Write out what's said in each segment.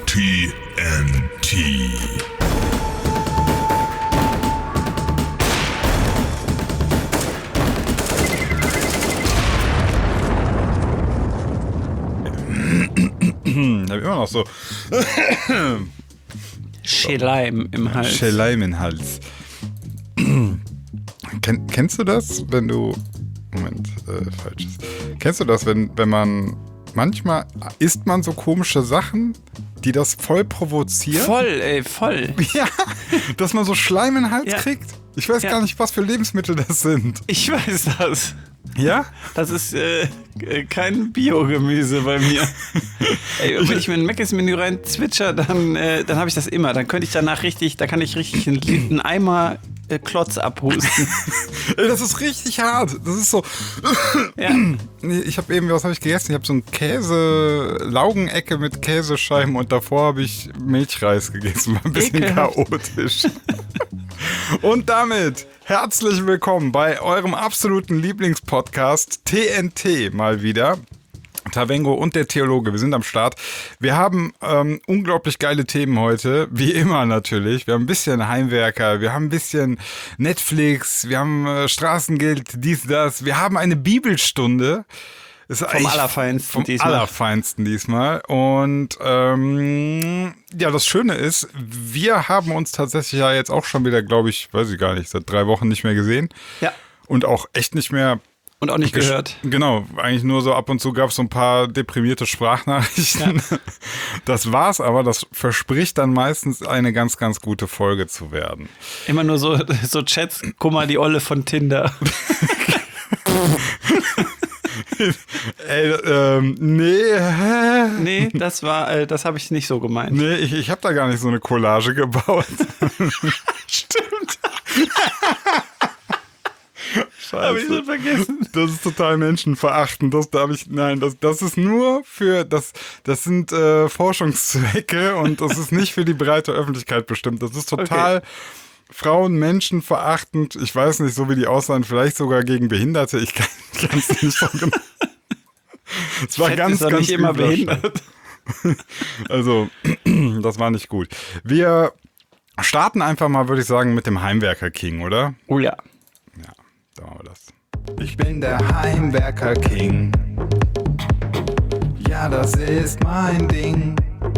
TNT. Ich habe immer noch so Scheleim im Hals. Scheleim im Hals. Kennst du das, wenn du... Moment, falsches. Kennst du das, wenn man... Manchmal isst man so komische Sachen, die das voll provozieren? Voll. Ja, dass man so Schleim in den Hals kriegt. Ich weiß gar nicht, was für Lebensmittel das sind. Ich weiß das. Ja? Das ist kein Biogemüse bei mir. Ey, wenn ich mir ein Mc's-Menü rein zwitscher, dann habe ich das immer. Dann könnte ich danach da kann ich richtig einen Eimer Klotz abhusten. Ey, das ist richtig hart. Das ist so... Ja. Ich habe eben, was habe ich gegessen? Ich habe so eine Laugenecke mit Käsescheiben und davor habe ich Milchreis gegessen. War ein bisschen chaotisch. Und damit herzlich willkommen bei eurem absoluten Lieblingspodcast TNT mal wieder. Tavengo und der Theologe, wir sind am Start. Wir haben unglaublich geile Themen heute, wie immer natürlich. Wir haben ein bisschen Heimwerker, wir haben ein bisschen Netflix, wir haben Straßengeld, dies, das. Wir haben eine Bibelstunde. Vom Allerfeinsten diesmal. Und ja, das Schöne ist, wir haben uns tatsächlich ja jetzt auch schon wieder, glaube ich, weiß ich gar nicht, seit 3 Wochen nicht mehr gesehen. Ja. Und auch echt nicht mehr... Und auch nicht gehört. Genau, eigentlich nur so ab und zu gab es so ein paar deprimierte Sprachnachrichten. Ja. Das war's aber, das verspricht dann meistens eine ganz, ganz gute Folge zu werden. Immer nur so Chats, guck mal, die Olle von Tinder. Nee, das habe ich nicht so gemeint. Nee, ich habe da gar nicht so eine Collage gebaut. Stimmt. Scheiße. Hab ich so vergessen. Das ist total menschenverachtend. Das ist nur für, das sind Forschungszwecke und das ist nicht für die breite Öffentlichkeit bestimmt. Das ist total Frauen menschenverachtend. Ich weiß nicht, so wie die aussahen, vielleicht sogar gegen Behinderte. Ich kann es nicht so genau. Es war ganz nicht immer behindert. Also, das war nicht gut. Wir starten einfach mal, würde ich sagen, mit dem Heimwerker King, oder? Oh ja. Ja, da machen wir das. Ich bin der Heimwerker King. Ja, das ist mein Ding.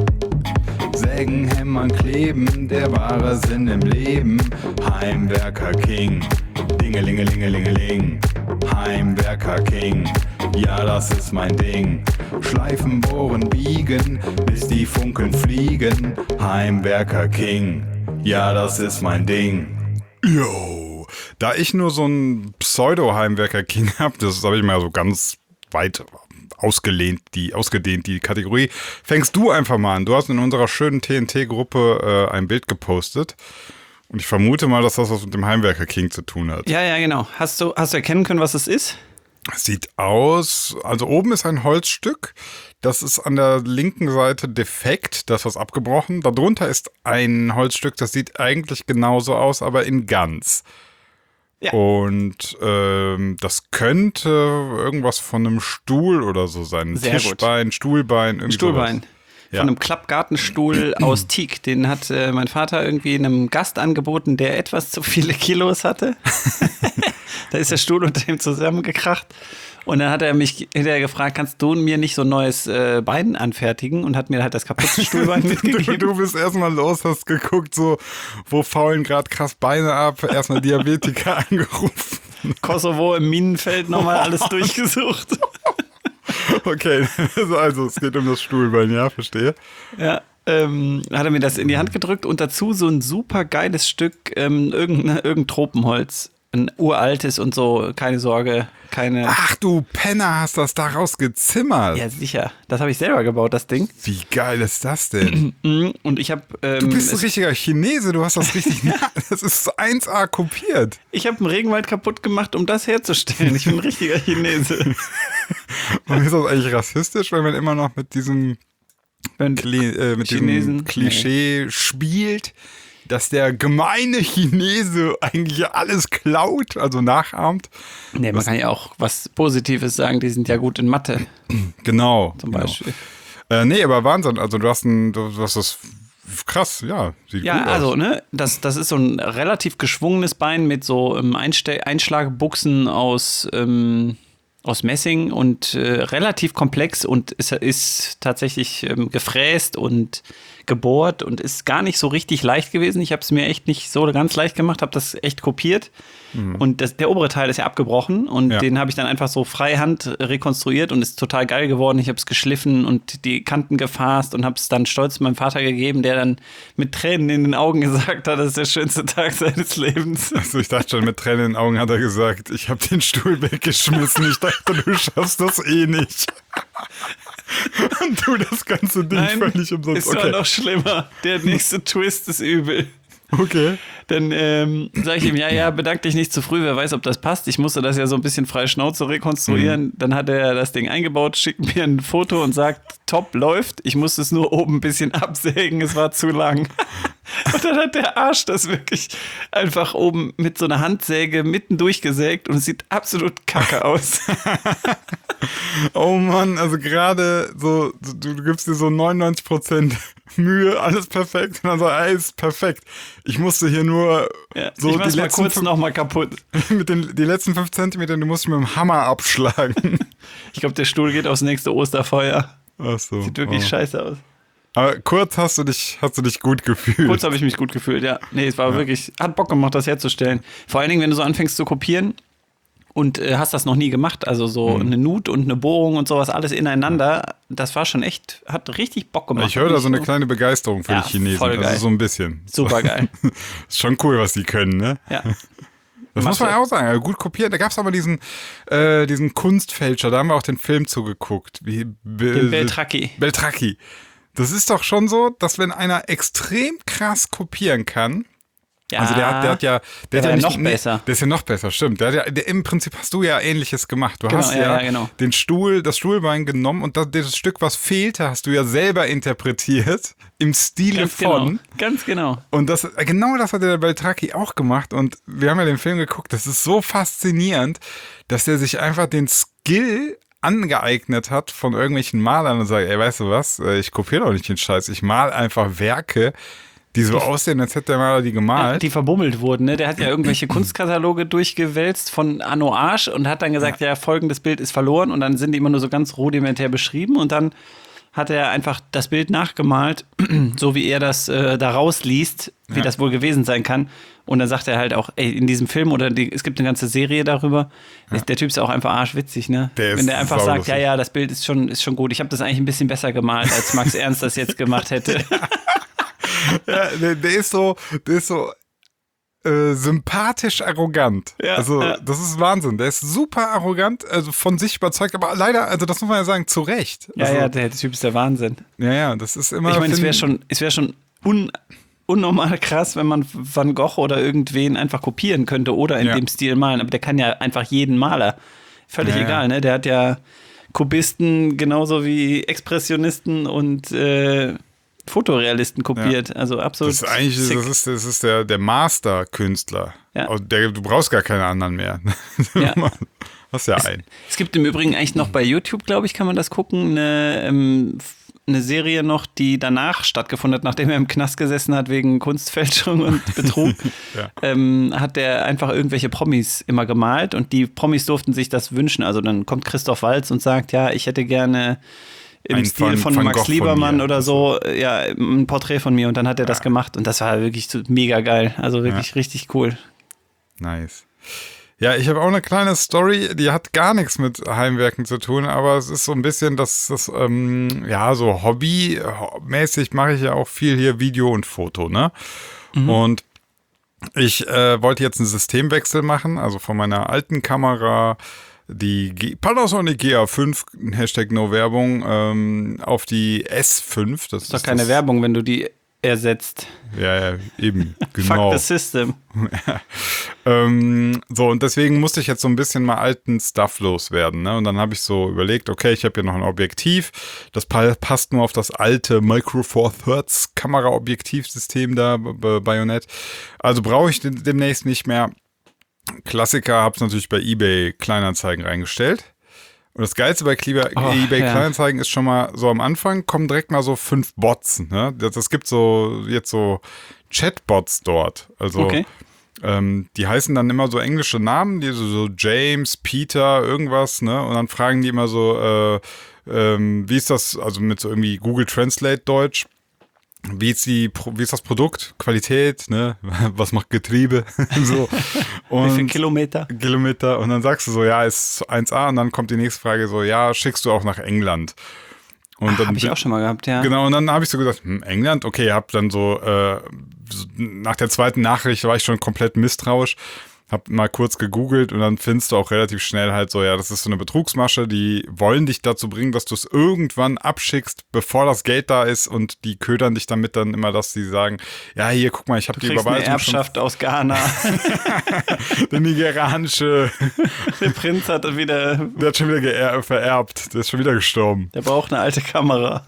Sägen, hämmern, kleben, der wahre Sinn im Leben. Heimwerker King. Dingelingelingelingeling. Heimwerker King. Ja, das ist mein Ding. Schleifen, bohren, biegen, bis die Funken fliegen. Heimwerker King. Ja, das ist mein Ding. Yo. Da ich nur so einen Pseudo-Heimwerker-King habe, das habe ich mal so ganz weit ausgedehnt, die Kategorie, fängst du einfach mal an. Du hast in unserer schönen TNT-Gruppe ein Bild gepostet und ich vermute mal, dass das was mit dem Heimwerker-King zu tun hat. Ja, genau. Hast du erkennen können, was es ist? Es sieht aus, also oben ist ein Holzstück, das ist an der linken Seite defekt, das ist abgebrochen. Darunter ist ein Holzstück, das sieht eigentlich genauso aus, aber in ganz. Ja. Und das könnte irgendwas von einem Stuhl oder so sein. Sehr Tischbein, gut. Stuhlbein, irgendwie Stuhlbein. Sowas. Von einem Klappgartenstuhl aus Teak. Den hat mein Vater irgendwie einem Gast angeboten, der etwas zu viele Kilos hatte. Da ist der Stuhl unter ihm zusammengekracht. Und dann hat er mich hinterher gefragt, kannst du mir nicht so ein neues Bein anfertigen? Und hat mir halt das kaputte Stuhlbein mitgegeben. Du bist erstmal los, hast geguckt, so, wo faulen gerade krass Beine ab, erstmal Diabetiker angerufen. Kosovo im Minenfeld nochmal alles durchgesucht. Okay, also es geht um das Stuhlbein, ja, verstehe. Ja, hat er mir das in die Hand gedrückt und dazu so ein super geiles Stück, irgendein Tropenholz. Ein uraltes und so, keine Sorge, keine... Ach du Penner, hast das daraus gezimmert. Ja, sicher. Das habe ich selber gebaut, das Ding. Wie geil ist das denn? Und ich habe... du bist ein richtiger Chinese, du hast das richtig... Das ist 1A kopiert. Ich habe einen Regenwald kaputt gemacht, um das herzustellen. Ich bin ein richtiger Chinese. Und ist das eigentlich rassistisch, weil man immer noch mit diesem, diesem Klischee spielt? Dass der gemeine Chinese eigentlich alles klaut, also nachahmt. Nee, man kann ja auch was Positives sagen, die sind ja gut in Mathe. Genau. Zum Beispiel. Nee, aber Wahnsinn. Also du hast das krass, ja. Sieht Ja, gut aus. also, ne, das ist so ein relativ geschwungenes Bein mit so Einschlagbuchsen aus Messing und relativ komplex und ist tatsächlich gefräst und gebohrt und ist gar nicht so richtig leicht gewesen. Ich habe es mir echt nicht so ganz leicht gemacht, habe das echt kopiert. Und der obere Teil ist ja abgebrochen und den habe ich dann einfach so freihand rekonstruiert und ist total geil geworden. Ich habe es geschliffen und die Kanten gefasst und habe es dann stolz meinem Vater gegeben, der dann mit Tränen in den Augen gesagt hat, das ist der schönste Tag seines Lebens. Also ich dachte schon, mit Tränen in den Augen hat er gesagt, ich habe den Stuhl weggeschmissen. Ich dachte, du schaffst das eh nicht. Und du das ganze Ding völlig umsonst. Ist doch noch schlimmer. Der nächste Twist ist übel. Okay. Dann sage ich ihm, ja, bedank dich nicht zu früh, wer weiß, ob das passt. Ich musste das ja so ein bisschen frei Schnauze rekonstruieren. Dann hat er das Ding eingebaut, schickt mir ein Foto und sagt, top, läuft. Ich musste es nur oben ein bisschen absägen, es war zu lang. Und dann hat der Arsch das wirklich einfach oben mit so einer Handsäge mitten durchgesägt und es sieht absolut kacke aus. Oh Mann, also gerade so, du gibst dir so 99% Mühe, alles perfekt. Und dann so, ey, ist perfekt. Ich musste hier nur so ich mach's die mal letzten kurz nochmal kaputt. die letzten 5 Zentimeter, du musst mit dem Hammer abschlagen. Ich glaube, der Stuhl geht aufs nächste Osterfeuer. Ach so. Sieht wirklich scheiße aus. Aber kurz hast du dich gut gefühlt. Kurz habe ich mich gut gefühlt, ja. Nee, es war wirklich, hat Bock gemacht, das herzustellen. Vor allen Dingen, wenn du so anfängst zu kopieren und hast das noch nie gemacht, also so eine Nut und eine Bohrung und sowas, alles ineinander, das war schon echt, hat richtig Bock gemacht. Ich höre da so eine kleine Begeisterung für die Chinesen. Voll geil. Also so ein bisschen. Super geil. Ist schon cool, was die können, ne? Ja. Das muss man auch sagen, also gut kopiert. Da gab es aber diesen Kunstfälscher, da haben wir auch den Film zugeguckt. Den Beltracchi. Beltracchi. Das ist doch schon so, dass wenn einer extrem krass kopieren kann, Ja, also der hat ja noch besser. Der ist ja noch besser, stimmt. Im Prinzip hast du ja Ähnliches gemacht. Du hast genau. das Stuhlbein genommen und das Stück, was fehlte, hast du ja selber interpretiert im Stile von. Ganz genau. Und genau das hat der Beltracchi auch gemacht. Und wir haben ja den Film geguckt. Das ist so faszinierend, dass er sich einfach den Skill angeeignet hat von irgendwelchen Malern und sagt, ey, weißt du was, ich kopiere doch nicht den Scheiß, ich mal einfach Werke, die so aussehen, als hätte der Maler die gemalt. Die verbummelt wurden, ne? Der hat ja irgendwelche Kunstkataloge durchgewälzt von Anno Arsch und hat dann gesagt, ja, folgendes Bild ist verloren und dann sind die immer nur so ganz rudimentär beschrieben und dann hat er einfach das Bild nachgemalt, so wie er das da rausliest, wie das wohl gewesen sein kann. Und dann sagt er halt auch, ey, in diesem Film es gibt eine ganze Serie darüber, der Typ ist auch einfach arschwitzig, ne? Wenn der einfach sagt, ja, das Bild ist schon gut. Ich habe das eigentlich ein bisschen besser gemalt, als Max Ernst das jetzt gemacht hätte. Ja, der ist so sympathisch arrogant. Ja, also das ist Wahnsinn. Der ist super arrogant, also von sich überzeugt, aber leider, also das muss man ja sagen, zu Recht. Also, Ja, der Typ ist der Wahnsinn. Ja, das ist immer. Ich meine, es wäre schon unnormal krass, wenn man Van Gogh oder irgendwen einfach kopieren könnte oder in dem Stil malen. Aber der kann ja einfach jeden Maler. Völlig egal, ne? Der hat ja Kubisten genauso wie Expressionisten und Fotorealisten kopiert. Also absolut. Das ist eigentlich das ist der Master-Künstler. Ja. Du brauchst gar keine anderen mehr. Ja. Hast ja einen. Es gibt im Übrigen eigentlich noch bei YouTube, glaube ich, kann man das gucken, eine Serie noch, die danach stattgefunden hat, nachdem er im Knast gesessen hat wegen Kunstfälschung und Betrug, hat er einfach irgendwelche Promis immer gemalt und die Promis durften sich das wünschen. Also dann kommt Christoph Waltz und sagt, ja, ich hätte gerne im Stil von Van Max Gogh Liebermann von oder so, ja, ein Porträt von mir und dann hat er das gemacht und das war wirklich so mega geil. Also wirklich richtig cool. Nice. Ja, ich habe auch eine kleine Story, die hat gar nichts mit Heimwerken zu tun, aber es ist so ein bisschen so hobbymäßig mache ich ja auch viel hier Video und Foto, ne? Und ich wollte jetzt einen Systemwechsel machen, also von meiner alten Kamera, die Panasonic GA5, Hashtag No Werbung, auf die S5. Das ist doch keine Werbung, wenn du die ersetzt. Ja, eben, genau. Fuck the system. So, und deswegen musste ich jetzt so ein bisschen mal alten Stuff loswerden, ne? Und dann habe ich so überlegt, okay, ich habe hier noch ein Objektiv, das passt nur auf das alte Micro Four Thirds Kameraobjektivsystem da, Bayonet. Also brauche ich demnächst nicht mehr. Klassiker, habe es natürlich bei eBay Kleinanzeigen reingestellt. Und das Geilste bei eBay Kleinanzeigen ist schon mal so am Anfang kommen direkt mal so 5 Bots. Ne? Das gibt so jetzt so Chatbots dort. Also Okay. Die heißen dann immer so englische Namen, die so James, Peter, irgendwas. Ne? Und dann fragen die immer so, wie ist das, also mit so irgendwie Google Translate Deutsch. Wie ist das Produkt? Qualität, ne? Was macht Getriebe? So. Und Wie viele Kilometer? Kilometer. Und dann sagst du so, ja, ist 1A. Und dann kommt die nächste Frage so, ja, schickst du auch nach England? Und dann Habe ich auch schon mal gehabt, ja. Genau, und dann habe ich so gesagt, England? Okay, hab dann so, nach der zweiten Nachricht war ich schon komplett misstrauisch. Hab mal kurz gegoogelt und dann findest du auch relativ schnell halt so, ja, das ist so eine Betrugsmasche, die wollen dich dazu bringen, dass du es irgendwann abschickst, bevor das Geld da ist und die ködern dich damit dann immer, dass sie sagen, ja, hier, guck mal, ich habe die Überweisung eine Erbschaft aus Ghana. Der nigerianische, Der Prinz hat wieder, der hat schon wieder vererbt, der ist schon wieder gestorben. der braucht eine alte Kamera.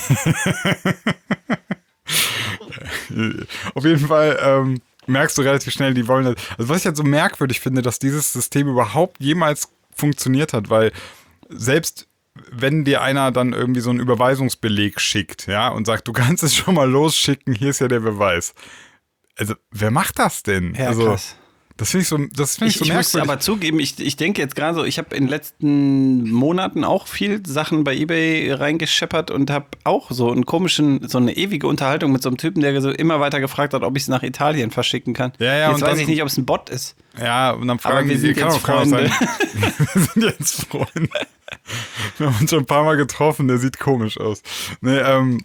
Auf jeden Fall, merkst du relativ schnell, die wollen das. Also was ich halt so merkwürdig finde, dass dieses System überhaupt jemals funktioniert hat, weil selbst wenn dir einer dann irgendwie so einen Überweisungsbeleg schickt, ja, und sagt, du kannst es schon mal losschicken, hier ist ja der Beweis. Also, wer macht das denn? Ja, also, krass. das finde ich so merkwürdig. Ich muss aber zugeben, ich denke jetzt gerade so, ich habe in den letzten Monaten auch viel Sachen bei eBay reingescheppert und habe auch so so eine ewige Unterhaltung mit so einem Typen, der so immer weiter gefragt hat, ob ich es nach Italien verschicken kann. Ja, jetzt und weiß dann, ich nicht, ob es ein Bot ist. Ja, und dann Aber fragen wir die, sind kann jetzt auch sein. Freunde. Wir sind jetzt Freunde. Wir haben uns schon ein paar Mal getroffen, der sieht komisch aus. Nee,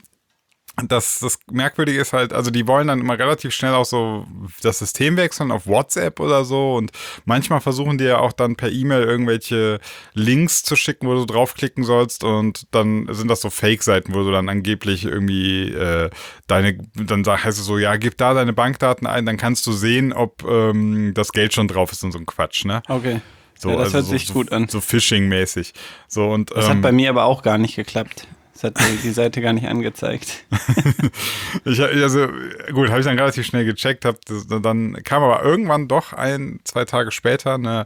das Merkwürdige ist halt, also die wollen dann immer relativ schnell auch so das System wechseln auf WhatsApp oder so und manchmal versuchen die ja auch dann per E-Mail irgendwelche Links zu schicken, wo du draufklicken sollst und dann sind das so Fake-Seiten, wo du dann angeblich irgendwie dann heißt es so, ja, gib da deine Bankdaten ein, dann kannst du sehen, ob das Geld schon drauf ist und so ein Quatsch, ne? Okay. So, ja, das also hört sich gut an. So Phishing-mäßig. So, und, Das hat bei mir aber auch gar nicht geklappt. Das hat mir die Seite gar nicht angezeigt. Also gut, habe ich dann relativ schnell gecheckt. Dann kam aber irgendwann doch 1-2 Tage später eine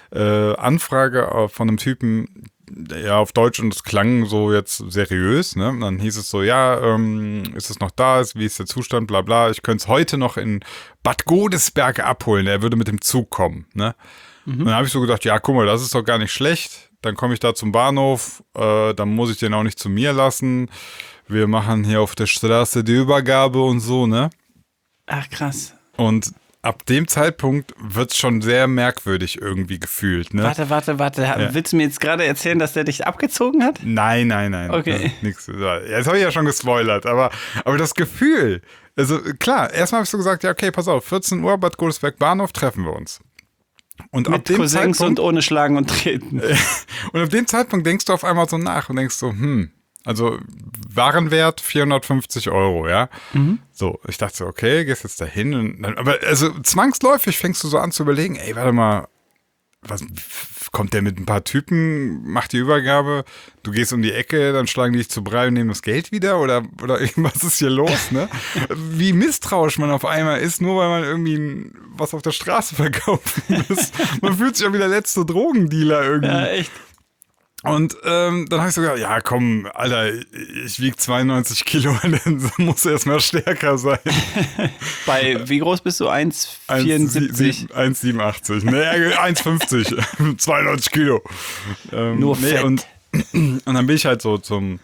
Anfrage von einem Typen, ja, auf Deutsch und es klang so jetzt seriös. Ne? Und dann hieß es so, ja, ist es noch da? Wie ist der Zustand? Bla bla. Ich könnte es heute noch in Bad Godesberg abholen. Er würde mit dem Zug kommen. Ne? Und dann habe ich so gedacht, ja, guck mal, das ist doch gar nicht schlecht. Dann komme ich da zum Bahnhof, dann muss ich den auch nicht zu mir lassen. Wir machen hier auf der Straße die Übergabe und so, ne? Ach, krass. Und ab dem Zeitpunkt wird es schon sehr merkwürdig irgendwie gefühlt, ne? Warte. Ja. Willst du mir jetzt gerade erzählen, dass der dich abgezogen hat? Nein. Okay. Nix. Jetzt habe ich ja schon gespoilert, aber das Gefühl, also klar, erstmal habe ich so gesagt, ja, okay, pass auf, 14 Uhr, Bad Godesberg Bahnhof, treffen wir uns. Und ab Mit dem Cousins Zeitpunkt, und ohne Schlagen und Treten. und ab dem Zeitpunkt denkst du auf einmal so nach und denkst so, also Warenwert 450 €, ja. So, ich dachte so, okay, gehst jetzt dahin. Und dann, aber also zwangsläufig fängst du so an zu überlegen, ey, warte mal, was kommt der mit ein paar Typen, macht die Übergabe, du gehst um die Ecke, dann schlagen die dich zu Brei und nehmen das Geld wieder oder irgendwas ist hier los, ne? Wie misstrauisch man auf einmal ist, nur weil man irgendwie was auf der Straße verkaufen muss. Man fühlt sich ja wie der letzte Drogendealer irgendwie. Ja, echt. Und dann habe ich so gedacht, ja komm, Alter, ich wiege 92 Kilo, dann muss er erstmal stärker sein. Bei, wie groß bist du? 1,74? 1,87. Nee, 1,50. 92 Kilo. Nur Fett. Und dann bin ich halt so zum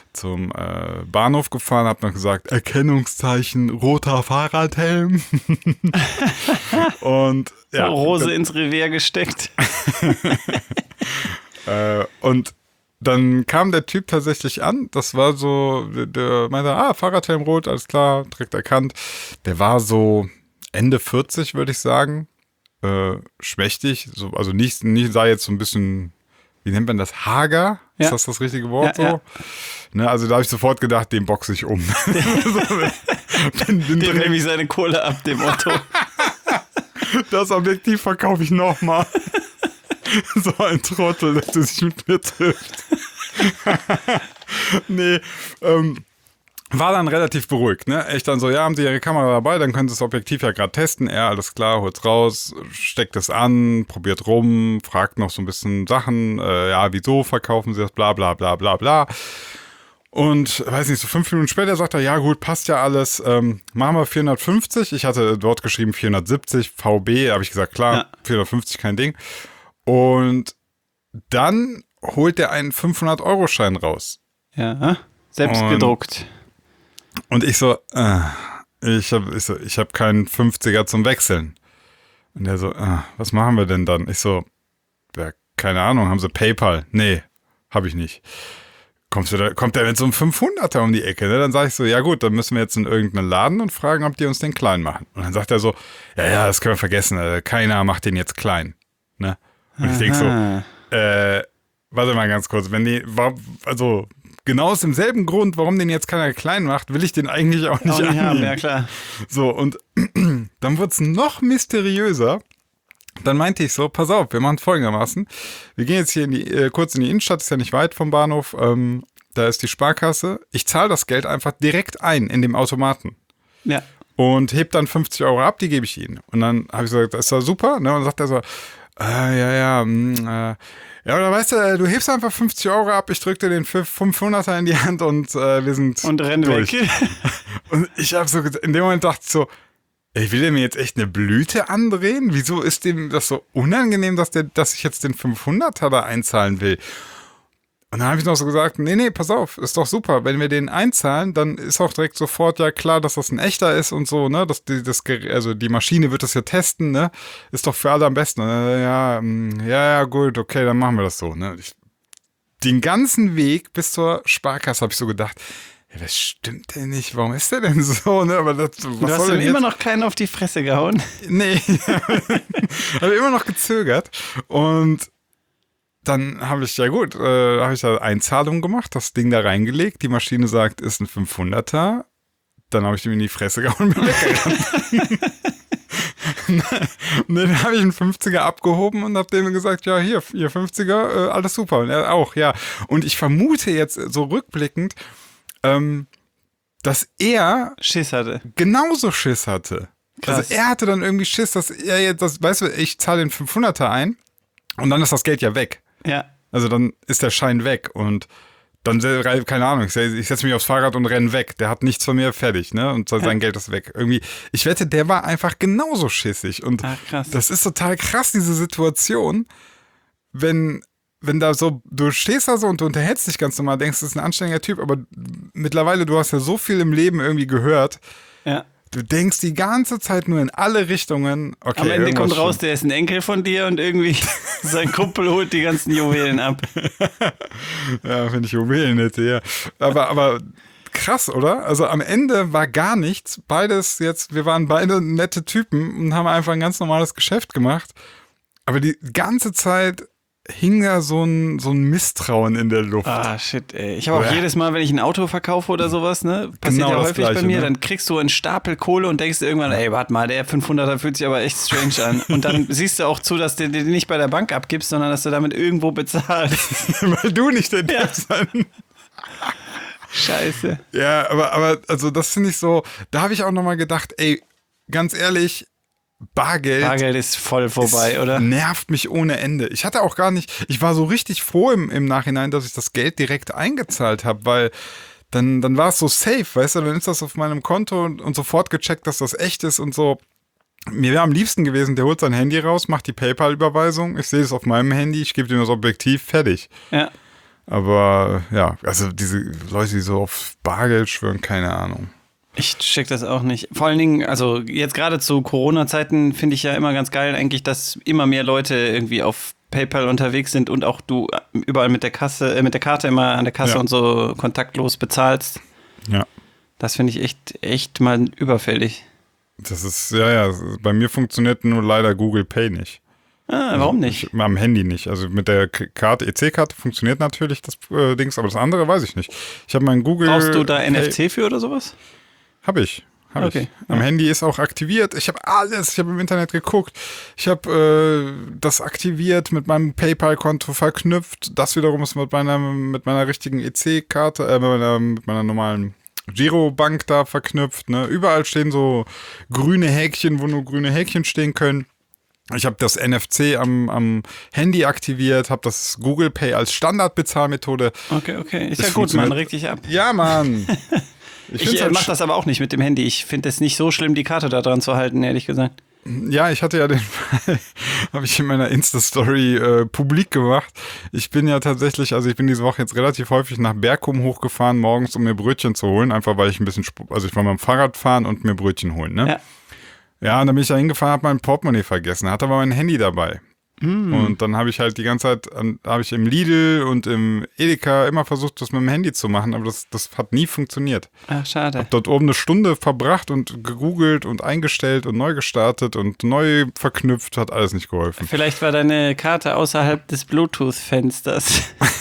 Bahnhof gefahren, hab noch gesagt, Erkennungszeichen, roter Fahrradhelm. Und ja. Rose ins Revier gesteckt. Und dann kam der Typ tatsächlich an, das war so, der meinte, Fahrradhelm rot, alles klar, direkt erkannt. Der war so Ende 40, würde ich sagen, schmächtig, so, also nicht sah jetzt so ein bisschen, wie nennt man das, hager? Ja. Ist das richtige Wort Ja, so? Ne, also da habe ich sofort gedacht, den boxe ich um. Dem nehme ich seine Kohle ab, dem Otto. Das Objektiv verkaufe ich nochmal. So ein Trottel, dass der sich mit mir trifft. Nee, war dann relativ beruhigt, ne? Echt dann so, ja, haben Sie Ihre Kamera dabei, dann können Sie das Objektiv ja gerade testen. Ja, alles klar, holt's raus, steckt es an, probiert rum, fragt noch so ein bisschen Sachen, ja, wieso verkaufen Sie das, bla bla bla bla bla. Und, weiß nicht, so 5 Minuten später sagt er, ja gut, passt ja alles, machen wir 450. Ich hatte dort geschrieben 470, VB, habe ich gesagt, klar, ja. 450, kein Ding. Und dann holt er einen 500-Euro-Schein raus. Ja, selbst gedruckt. Und ich so, ich hab keinen 50er zum Wechseln. Und er so, was machen wir denn dann? Ich so, ja, keine Ahnung, haben Sie PayPal? Nee, hab ich nicht. Kommt der mit so einem 500er um die Ecke, ne? Dann sage ich so, ja gut, dann müssen wir jetzt in irgendeinen Laden und fragen, ob die uns den klein machen. Und dann sagt er so, ja, das können wir vergessen, keiner macht den jetzt klein. Ne? Und ich denke so, warte mal ganz kurz, wenn die, also genau aus demselben Grund, warum den jetzt keiner klein macht, will ich den eigentlich auch nicht annehmen. Haben, ja klar. So, und dann wird es noch mysteriöser. Dann meinte ich so, pass auf, wir machen es folgendermaßen. Wir gehen jetzt hier kurz in die Innenstadt, ist ja nicht weit vom Bahnhof. Da ist die Sparkasse. Ich zahle das Geld einfach direkt ein in dem Automaten. Ja. Und heb dann 50 Euro ab, die gebe ich Ihnen. Und dann habe ich gesagt, das ist doch super. Ne? Und dann sagt er so, ja, oder weißt du hebst einfach 50 Euro ab, ich drücke dir den 500er in die Hand und wir sind und renn durch. Weg. Und ich habe so, in dem Moment dachte ich so, ey, will der mir jetzt echt eine Blüte andrehen? Wieso ist dem das so unangenehm, dass ich jetzt den 500er da einzahlen will? Und dann habe ich noch so gesagt, nee, pass auf, ist doch super. Wenn wir den einzahlen, dann ist auch direkt sofort ja klar, dass das ein echter ist und so, ne? Also die Maschine wird das ja testen, ne? Ist doch für alle am besten. Ja, gut, okay, dann machen wir das so, ne? Den ganzen Weg bis zur Sparkasse habe ich so gedacht, ja, das stimmt denn nicht, warum ist der denn so, ne? Aber was du hast ihm immer noch keinen auf die Fresse gehauen? Nee, habe immer noch gezögert und dann habe ich, habe ich da Einzahlung gemacht, das Ding da reingelegt, die Maschine sagt, ist ein 500er, dann habe ich ihm in die Fresse gehauen und bin weggerannt. Und dann habe ich einen 50er abgehoben und habe dem gesagt, ja, hier 50er, alles super. Und er auch, ja. Und ich vermute jetzt so rückblickend, dass er Schiss hatte. Genauso Schiss hatte. Krass. Also er hatte dann irgendwie Schiss, dass er jetzt, weißt du, ich zahle den 500er ein und dann ist das Geld ja weg. Ja. Also dann ist der Schein weg und dann, keine Ahnung, ich setze mich aufs Fahrrad und renne weg. Der hat nichts von mir, fertig, ne? Und sein Geld ist weg. Irgendwie, ich wette, der war einfach genauso schissig. Und krass. Das ist total krass, diese Situation, wenn da so, du stehst da so und du unterhältst dich ganz normal, denkst, das ist ein anständiger Typ, aber mittlerweile, du hast ja so viel im Leben irgendwie gehört. Ja. Du denkst die ganze Zeit nur in alle Richtungen. Okay, am Ende kommt raus, der ist ein Enkel von dir und irgendwie sein Kumpel holt die ganzen Juwelen ab. Ja, finde ich Juwelen hätte, ja. Aber krass, oder? Also am Ende war gar nichts. Wir waren beide nette Typen und haben einfach ein ganz normales Geschäft gemacht. Aber die ganze Zeit hing da so ein Misstrauen in der Luft. Ah, shit, ey. Ich habe auch jedes Mal, wenn ich ein Auto verkaufe oder sowas, ne, passiert genau ja häufig Gleiche, bei mir, ne? Dann kriegst du einen Stapel Kohle und denkst dir irgendwann, ey, warte mal, der 500er fühlt sich aber echt strange an. Und dann siehst du auch zu, dass du den nicht bei der Bank abgibst, sondern dass du damit irgendwo bezahlst. Weil du nicht der Depp sein. Scheiße. Ja, aber also das finde ich so, da habe ich auch nochmal gedacht, ey, ganz ehrlich, Bargeld ist voll vorbei, oder? Nervt mich ohne Ende. Ich war so richtig froh im Nachhinein, dass ich das Geld direkt eingezahlt habe, weil dann war es so safe, weißt du, dann ist das auf meinem Konto und sofort gecheckt, dass das echt ist und so. Mir wäre am liebsten gewesen, der holt sein Handy raus, macht die PayPal-Überweisung, ich sehe es auf meinem Handy, ich gebe ihm das Objektiv, fertig. Ja. Aber ja, also diese Leute, die so auf Bargeld schwören, keine Ahnung. Ich check das auch nicht. Vor allen Dingen, also jetzt gerade zu Corona-Zeiten finde ich ja immer ganz geil eigentlich, dass immer mehr Leute irgendwie auf PayPal unterwegs sind und auch du überall mit der Karte immer an der Kasse und so kontaktlos bezahlst. Ja. Das finde ich echt mal überfällig. Das ist, ja, bei mir funktioniert nur leider Google Pay nicht. Warum nicht? Am Handy nicht. Also mit der Karte, EC-Karte funktioniert natürlich das Dings, aber das andere weiß ich nicht. Ich habe meinen Google Brauchst du da Pay NFC für oder sowas? Habe ich. Okay. Am Handy ist auch aktiviert. Ich habe alles. Ich habe im Internet geguckt. Ich habe das aktiviert, mit meinem PayPal-Konto verknüpft. Das wiederum ist mit meiner richtigen EC-Karte, mit meiner normalen Girobank da verknüpft, ne? Überall stehen so grüne Häkchen, wo nur grüne Häkchen stehen können. Ich habe das NFC am Handy aktiviert, habe das Google Pay als Standardbezahlmethode. Okay. Ist ja gut, man regt dich ab. Ja, Mann. Ich mache das aber auch nicht mit dem Handy. Ich finde es nicht so schlimm, die Karte da dran zu halten, ehrlich gesagt. Ja, ich hatte ja den Fall, habe ich in meiner Insta-Story publik gemacht. Ich bin ja tatsächlich, also ich bin diese Woche jetzt relativ häufig nach Bergum hochgefahren, morgens, um mir Brötchen zu holen. Einfach, weil ich ein bisschen, also ich war mit dem Fahrrad fahren und mir Brötchen holen, ne? Ja, und dann bin ich da hingefahren, habe mein Portemonnaie vergessen, hatte aber mein Handy dabei. Und dann habe ich halt die ganze Zeit, habe ich im Lidl und im Edeka immer versucht, das mit dem Handy zu machen, aber das hat nie funktioniert. Ach, schade. Hab dort oben eine Stunde verbracht und gegoogelt und eingestellt und neu gestartet und neu verknüpft, hat alles nicht geholfen. Vielleicht war deine Karte außerhalb des Bluetooth-Fensters.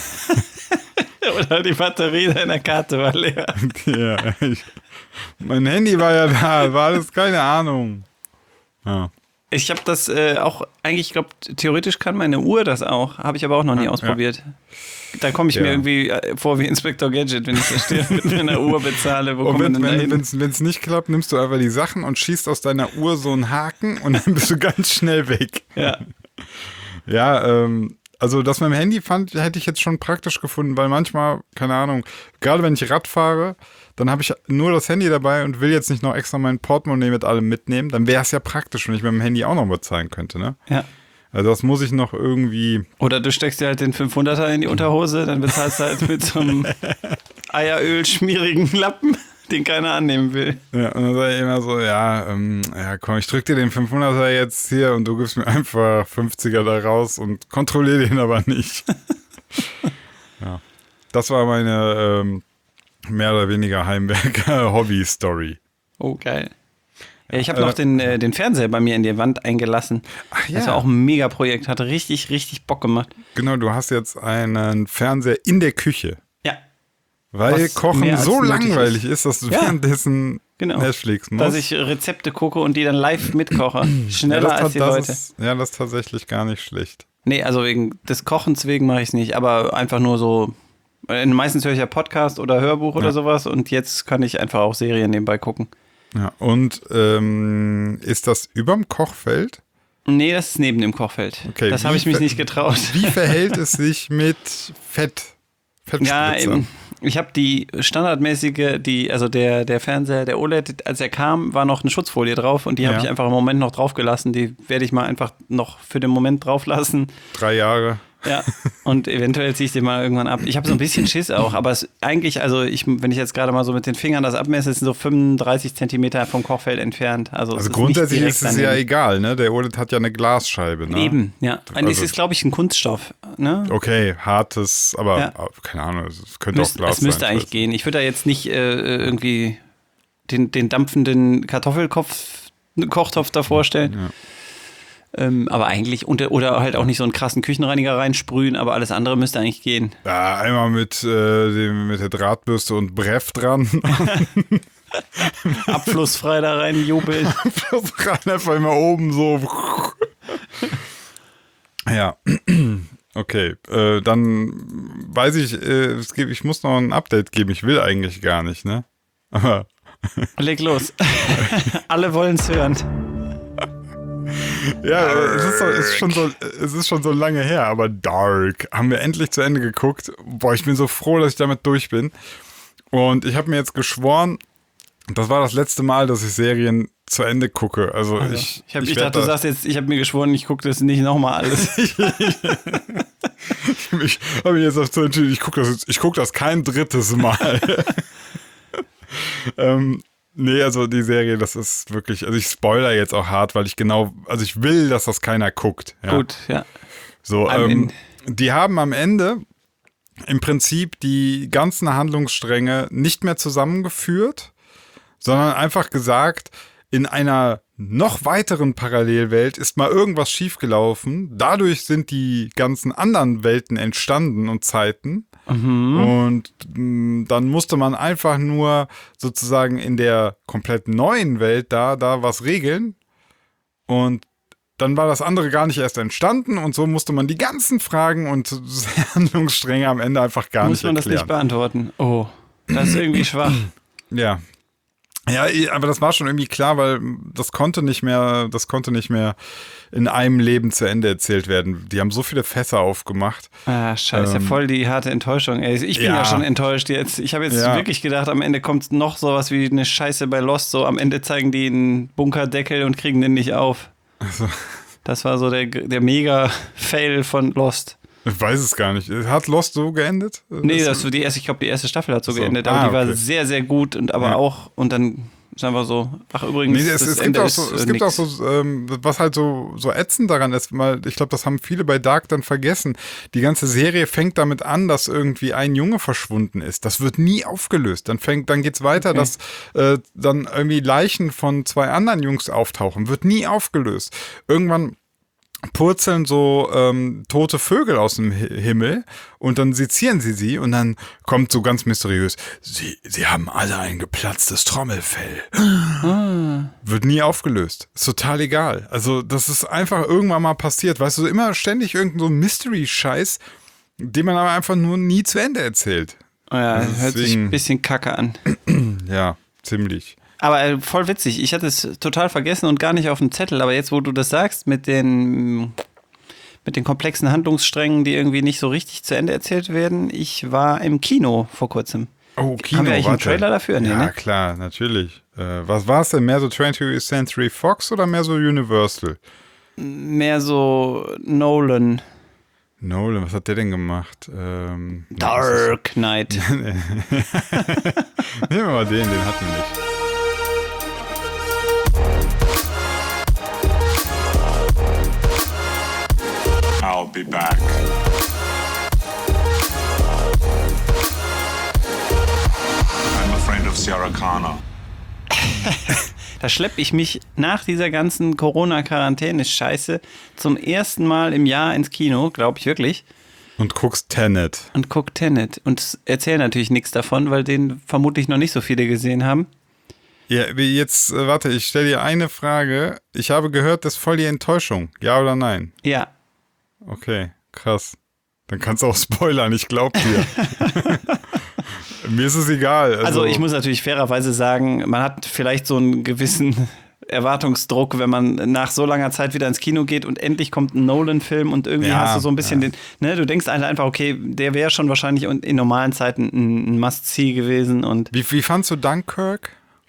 Oder die Batterie deiner Karte war leer. Ja, mein Handy war ja da, war alles keine Ahnung. Ja. Ich habe das auch, eigentlich, ich glaube, theoretisch kann meine Uhr das auch, habe ich aber auch noch nie ausprobiert. Ja. Da komme ich mir irgendwie vor wie Inspector Gadget, wenn ich da stehe mit meiner Uhr bezahle. Wo wenn es nicht klappt, nimmst du einfach die Sachen und schießt aus deiner Uhr so einen Haken und dann bist du ganz schnell weg. Ja. Ja, also das mit dem Handy hätte ich jetzt schon praktisch gefunden, weil manchmal, keine Ahnung, gerade wenn ich Rad fahre, dann habe ich nur das Handy dabei und will jetzt nicht noch extra mein Portemonnaie mit allem mitnehmen. Dann wäre es ja praktisch, wenn ich mit dem Handy auch noch bezahlen könnte, ne? Ja. Also das muss ich noch irgendwie... Oder du steckst dir halt den 500er in die Unterhose, dann bezahlst du halt mit so einem eierölschmierigen Lappen, den keiner annehmen will. Ja, und dann sage ich immer so, ja komm, ich drück dir den 500er jetzt hier und du gibst mir einfach 50er da raus und kontrolliere den aber nicht. Ja, das war meine... mehr oder weniger Heimwerker-Hobby-Story. Oh, geil. Ja, ich habe noch den Fernseher bei mir in die Wand eingelassen. Ach ja. Das war auch ein Megaprojekt, hat richtig, richtig Bock gemacht. Genau, du hast jetzt einen Fernseher in der Küche. Ja. Weil Kochen so langweilig ist, dass du währenddessen Netflix musst. Dass ich Rezepte gucke und die dann live mitkoche. Schneller als die Leute. Das ist tatsächlich gar nicht schlecht. Nee, also wegen des Kochens wegen mache ich es nicht, aber einfach nur so. Meistens höre ich ja Podcast oder Hörbuch oder sowas und jetzt kann ich einfach auch Serien nebenbei gucken. Ja, und ist das überm Kochfeld? Nee, das ist neben dem Kochfeld. Okay, das habe ich mich nicht getraut. Wie verhält es sich mit Fettspritzer? Ja, eben. Ich habe die standardmäßige, der Fernseher, der OLED, als er kam, war noch eine Schutzfolie drauf und die habe ich einfach im Moment noch drauf gelassen. Die werde ich mal einfach noch für den Moment drauf lassen. 3 Jahre. Ja, und eventuell ziehe ich den mal irgendwann ab. Ich habe so ein bisschen Schiss auch, aber es eigentlich, wenn ich jetzt gerade mal so mit den Fingern das abmesse, sind so 35 Zentimeter vom Kochfeld entfernt. Also grundsätzlich ist es ja egal, ne? Der OLED hat ja eine Glasscheibe, ne? Eben, ja. Es ist, glaube ich, ein Kunststoff, ne? Okay, hartes, aber keine Ahnung, es könnte auch Glas sein. Es müsste eigentlich gehen. Ich würde da jetzt nicht irgendwie den dampfenden Kochtopf da vorstellen. Ja. Aber eigentlich, oder halt auch nicht so einen krassen Küchenreiniger reinsprühen, aber alles andere müsste eigentlich gehen. Ja, einmal mit der Drahtbürste und Bref dran. Abflussfrei da rein jubeln. Abflussfrei, einfach immer oben so. Ja, okay. Dann weiß ich, ich muss noch ein Update geben. Ich will eigentlich gar nicht, ne? Aber leg los. Alle wollen es hören. Ja, es ist schon so lange her, aber Dark haben wir endlich zu Ende geguckt. Boah, ich bin so froh, dass ich damit durch bin. Und ich habe mir jetzt geschworen, das war das letzte Mal, dass ich Serien zu Ende gucke. Also ich dachte, du sagst jetzt, ich habe mir geschworen, ich gucke das nicht nochmal alles. Ich habe mich jetzt dazu entschieden, ich gucke das kein drittes Mal. Nee, also die Serie, das ist wirklich, also ich spoiler jetzt auch hart, weil ich will, dass das keiner guckt. Ja. Gut, ja. So, die haben am Ende im Prinzip die ganzen Handlungsstränge nicht mehr zusammengeführt, sondern einfach gesagt, in einer noch weiteren Parallelwelt ist mal irgendwas schiefgelaufen. Dadurch sind die ganzen anderen Welten entstanden und Zeiten. Und dann musste man einfach nur sozusagen in der komplett neuen Welt da was regeln. Und dann war das andere gar nicht erst entstanden und so musste man die ganzen Fragen und Handlungsstränge am Ende einfach gar nicht erklären. Muss man das nicht beantworten? Oh, das ist irgendwie schwach. Ja. Ja, aber das war schon irgendwie klar, weil das konnte nicht mehr in einem Leben zu Ende erzählt werden. Die haben so viele Fässer aufgemacht. Ah, scheiße, voll die harte Enttäuschung. Ey, ich bin ja schon enttäuscht jetzt. Ich habe jetzt wirklich gedacht, am Ende kommt noch sowas wie eine Scheiße bei Lost. So am Ende zeigen die einen Bunkerdeckel und kriegen den nicht auf. Also. Das war so der Mega-Fail von Lost. Ich weiß es gar nicht. Hat Lost so geendet? Nee, ich glaube, die erste Staffel hat so geendet, aber die war sehr, sehr gut und auch, und dann ist einfach so, übrigens, es gibt auch so, was halt so ätzend daran ist, ich glaube, das haben viele bei Dark dann vergessen. Die ganze Serie fängt damit an, dass irgendwie ein Junge verschwunden ist. Das wird nie aufgelöst. Dann geht's weiter, dass dann irgendwie Leichen von 2 anderen Jungs auftauchen. Wird nie aufgelöst. Irgendwann purzeln so tote Vögel aus dem Himmel und dann sezieren sie und dann kommt so ganz mysteriös, sie haben alle ein geplatztes Trommelfell. Wird nie aufgelöst. Ist total egal. Also das ist einfach irgendwann mal passiert. Weißt du, immer ständig irgendein so Mystery-Scheiß, den man aber einfach nur nie zu Ende erzählt. Oh ja, deswegen, hört sich ein bisschen kacke an. Ja, ziemlich. Aber voll witzig. Ich hatte es total vergessen und gar nicht auf dem Zettel. Aber jetzt, wo du das sagst, mit den komplexen Handlungssträngen, die irgendwie nicht so richtig zu Ende erzählt werden. Ich war im Kino vor kurzem. Oh, Kino, haben wir eigentlich einen Trailer dafür? Nee, ja, klar, natürlich. Was war es denn? Mehr so 20th Century Fox oder mehr so Universal? Mehr so Nolan. Was hat der denn gemacht? Dark Knight. Nehmen wir mal den hatten wir nicht. I'll be back. I'm a friend of Sarah Connor. Da schleppe ich mich nach dieser ganzen Corona-Quarantäne-Scheiße zum ersten Mal im Jahr ins Kino, glaube ich wirklich. Und guckst Tenet. Und erzähl natürlich nichts davon, weil den vermutlich noch nicht so viele gesehen haben. Ja, jetzt, warte, ich stelle dir eine Frage. Ich habe gehört, das ist voll die Enttäuschung. Ja oder nein? Ja. Okay, krass. Dann kannst du auch spoilern, ich glaub dir. Mir ist es egal. Also ich muss natürlich fairerweise sagen, man hat vielleicht so einen gewissen Erwartungsdruck, wenn man nach so langer Zeit wieder ins Kino geht und endlich kommt ein Nolan-Film und irgendwie hast du so ein bisschen du denkst einfach, okay, der wäre schon wahrscheinlich in normalen Zeiten ein Must-See gewesen. Und wie fandst du Dunkirk?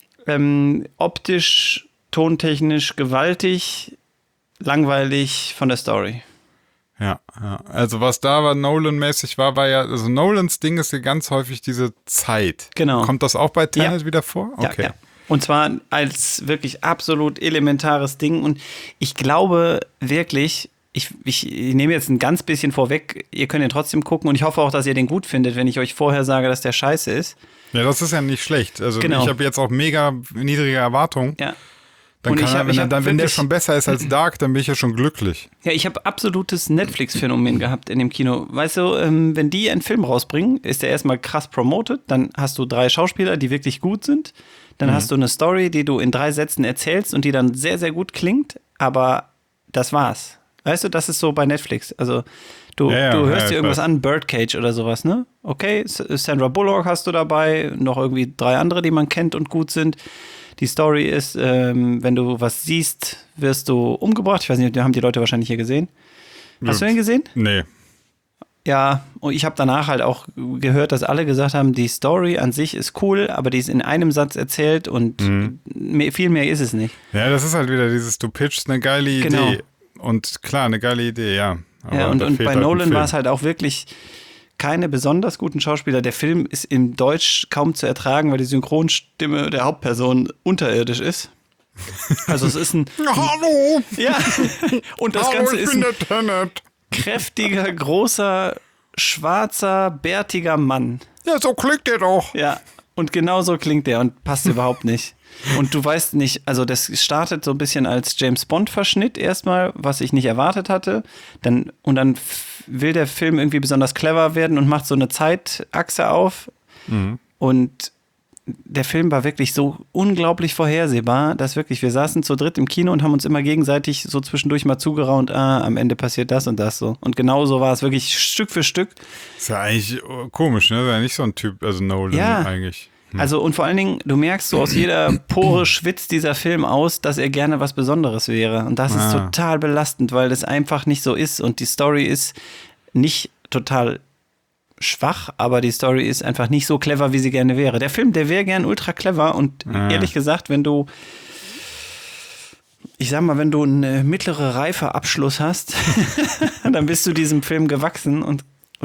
Optisch, tontechnisch gewaltig, langweilig von der Story. Ja. Also was da war, Nolan-mäßig war ja, also Nolans Ding ist ja ganz häufig diese Zeit. Genau. Kommt das auch bei Tenet wieder vor? Okay. Ja. Und zwar als wirklich absolut elementares Ding. Und ich glaube wirklich, ich nehme jetzt ein ganz bisschen vorweg, ihr könnt ihn trotzdem gucken und ich hoffe auch, dass ihr den gut findet, wenn ich euch vorher sage, dass der scheiße ist. Ja, das ist ja nicht schlecht. Also genau. Ich habe jetzt auch mega niedrige Erwartungen. Ja. Dann wenn der schon besser ist als Dark, dann bin ich ja schon glücklich. Ja, ich habe absolutes Netflix-Phänomen gehabt in dem Kino. Weißt du, wenn die einen Film rausbringen, ist der erstmal krass promoted, dann hast du 3 Schauspieler, die wirklich gut sind, dann hast du eine Story, die du in 3 Sätzen erzählst und die dann sehr, sehr gut klingt, aber das war's. Weißt du, das ist so bei Netflix. Also du hörst dir irgendwas an, Birdcage oder sowas, ne? Okay, Sandra Bullock hast du dabei, noch irgendwie 3 andere, die man kennt und gut sind. Die Story ist, wenn du was siehst, wirst du umgebracht. Ich weiß nicht, haben die Leute wahrscheinlich hier gesehen. Hast du den gesehen? Nee. Ja, und ich habe danach halt auch gehört, dass alle gesagt haben, die Story an sich ist cool, aber die ist in einem Satz erzählt und viel mehr ist es nicht. Ja, das ist halt wieder dieses, du pitchst eine geile Idee. Genau. Und klar, eine geile Idee, ja. Aber ja, und bei halt Nolan war es halt auch wirklich keine besonders guten Schauspieler. Der Film ist im Deutsch kaum zu ertragen, weil die Synchronstimme der Hauptperson unterirdisch ist. Also es ist ein... Hallo! Ja, und das Ganze ist ein Tenet. kräftiger, großer, schwarzer, bärtiger Mann. Ja, so klingt der doch. Ja, und genau so klingt der und passt überhaupt nicht. Und du weißt nicht, also das startet so ein bisschen als James-Bond-Verschnitt erstmal, was ich nicht erwartet hatte. Dann will der Film irgendwie besonders clever werden und macht so eine Zeitachse auf. Und der Film war wirklich so unglaublich vorhersehbar, dass wirklich, wir saßen zu dritt im Kino und haben uns immer gegenseitig so zwischendurch mal zugeraunt, am Ende passiert das und das so. Und genau so war es wirklich Stück für Stück. Ist ja eigentlich komisch, ne? Ist ja nicht so ein Typ, also Nolan eigentlich. Also und vor allen Dingen, du merkst so, aus jeder Pore schwitzt dieser Film aus, dass er gerne was Besonderes wäre. Und das ist total belastend, weil das einfach nicht so ist. Und die Story ist nicht total schwach, aber die Story ist einfach nicht so clever, wie sie gerne wäre. Der Film, der wäre gern ultra clever und ehrlich gesagt, wenn du einen mittlere Reife-Abschluss hast, dann bist du diesem Film gewachsen und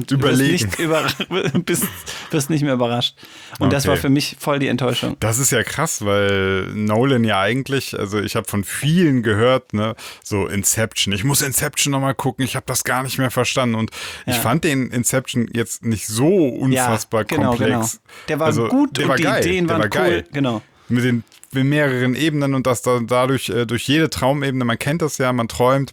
wirst nicht mehr überrascht. Und das war für mich voll die Enttäuschung. Das ist ja krass, weil Nolan ja eigentlich, also ich habe von vielen gehört, ne, so Inception. Ich muss Inception nochmal gucken, ich habe das gar nicht mehr verstanden. Und ich fand den Inception jetzt nicht so unfassbar komplex. Genau. Der war gut und die Ideen waren cool. Geil. Genau. Mit mehreren Ebenen und das dann dadurch durch jede Traumebene, man kennt das ja, man träumt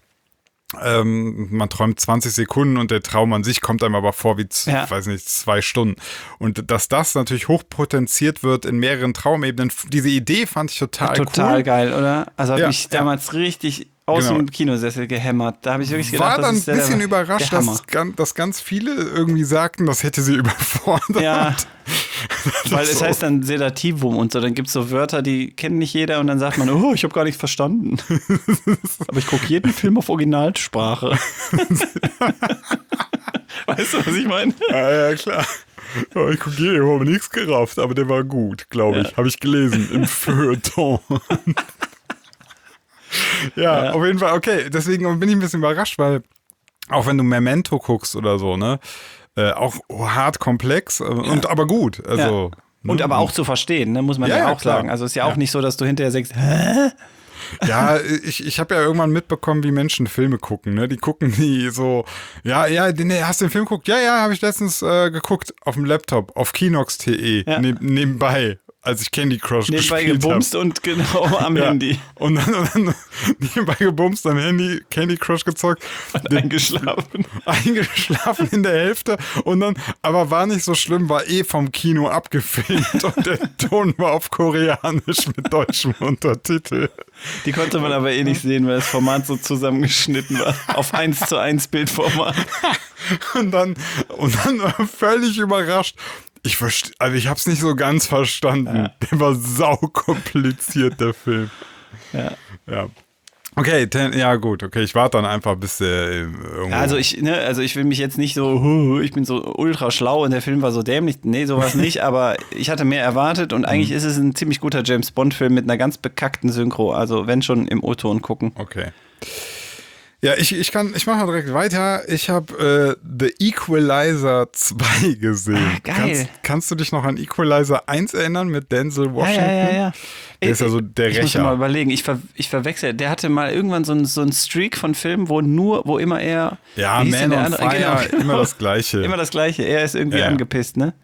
20 Sekunden und der Traum an sich kommt einem aber vor wie, weiß nicht, 2 Stunden. Und dass das natürlich hochpotenziert wird in mehreren Traumebenen, diese Idee fand ich total cool. Total geil, oder? Also habe ich damals richtig aus dem Kinosessel gehämmert. Da habe ich wirklich gedacht, war dann ein bisschen überrascht, dass ganz viele irgendwie sagten, das hätte sie überfordert. Ja, weil es heißt dann Sedativum und so. Dann gibt es so Wörter, die kennt nicht jeder und dann sagt man, oh, ich habe gar nichts verstanden. Aber ich gucke jeden Film auf Originalsprache. Weißt du, was ich meine? Ja, klar. Ich gucke jeden, ich habe nichts gerafft, aber der war gut, glaube ich. Habe ich gelesen im Feuilleton. Ja, auf jeden Fall, okay. Deswegen bin ich ein bisschen überrascht, weil auch wenn du Memento guckst oder so, ne, auch hart komplex und aber gut. Also, und aber auch zu verstehen, ne, muss man ja auch sagen. Also es ist ja auch nicht so, dass du hinterher sagst, hä? Ja, ich habe ja irgendwann mitbekommen, wie Menschen Filme gucken, ne? Die gucken die so, hast du den Film geguckt? Ja, habe ich letztens geguckt auf dem Laptop, auf Kinox.de, nebenbei. Als ich Candy Crush gespielt habe. Nebenbei gebumst und genau am Handy. Und dann nebenbei gebumst am Handy, Candy Crush gezockt. Und eingeschlafen. Eingeschlafen in der Hälfte. Und dann, aber war nicht so schlimm, war vom Kino abgefilmt und der Ton war auf Koreanisch mit deutschem Untertitel. Die konnte man aber nicht sehen, weil das Format so zusammengeschnitten war. Auf 1:1 Bildformat. Und dann völlig überrascht. Ich hab's nicht so ganz verstanden. Ja. Der war saukompliziert, der Film. Ja. Okay, gut. Okay, ich warte dann einfach, bis der irgendwo... Also ich will mich jetzt nicht so, ich bin so ultra schlau und der Film war so dämlich. Nee, sowas nicht, aber ich hatte mehr erwartet und eigentlich ist es ein ziemlich guter James-Bond-Film mit einer ganz bekackten Synchro. Also wenn schon im O-Ton gucken. Okay. Ja, ich mache mal direkt weiter. Ich habe The Equalizer 2 gesehen. Geil. Kannst du dich noch an Equalizer 1 erinnern mit Denzel Washington? Ja. Der ist ja so der Rächer. Ich muss mal überlegen, ich verwechsel. Der hatte mal irgendwann so einen Streak von Filmen, wo immer er... Ja, Man on Fire, genau. Immer das Gleiche. Immer das Gleiche. Er ist irgendwie angepisst, ne?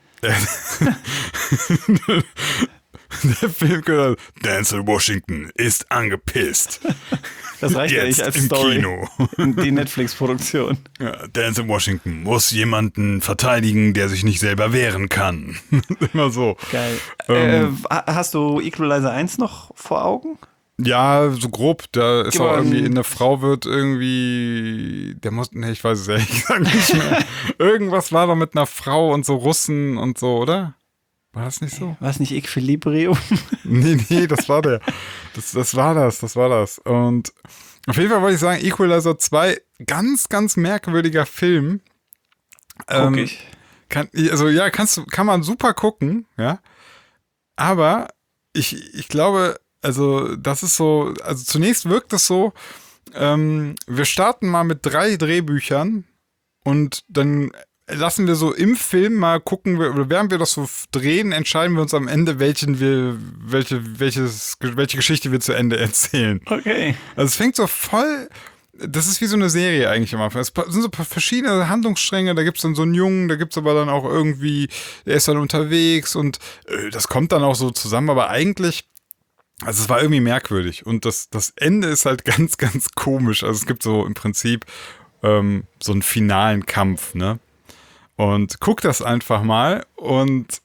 Der Film gehört, Denzel Washington ist angepisst. Das reicht ja nicht als im Story. Kino. Die Netflix-Produktion. Ja, Denzel Washington muss jemanden verteidigen, der sich nicht selber wehren kann. Immer so. Geil. Hast du Equalizer 1 noch vor Augen? Ja, so grob. Da ist auch irgendwie, eine Frau wird irgendwie, ich weiß es ehrlich gesagt nicht mehr. Irgendwas war doch mit einer Frau und so Russen und so, oder? War das nicht so? War es nicht Equilibrium? Nee, das war der. Das war das. Und auf jeden Fall wollte ich sagen, Equalizer 2, ganz, ganz merkwürdiger Film. Guck ich. Kann man super gucken, ja. Aber ich glaube, also das ist so, also zunächst wirkt es so, wir starten mal mit 3 Drehbüchern und dann lassen wir so im Film mal gucken, während wir das so drehen, entscheiden wir uns am Ende, welche Geschichte wir zu Ende erzählen. Okay. Also es fängt so voll, das ist wie so eine Serie eigentlich am Anfang. Es sind so verschiedene Handlungsstränge, da gibt es dann so einen Jungen, da gibt es aber dann auch irgendwie, der ist dann unterwegs und das kommt dann auch so zusammen, aber eigentlich, also es war irgendwie merkwürdig und das Ende ist halt ganz, ganz komisch. Also es gibt so im Prinzip so einen finalen Kampf, ne? Und guck das einfach mal und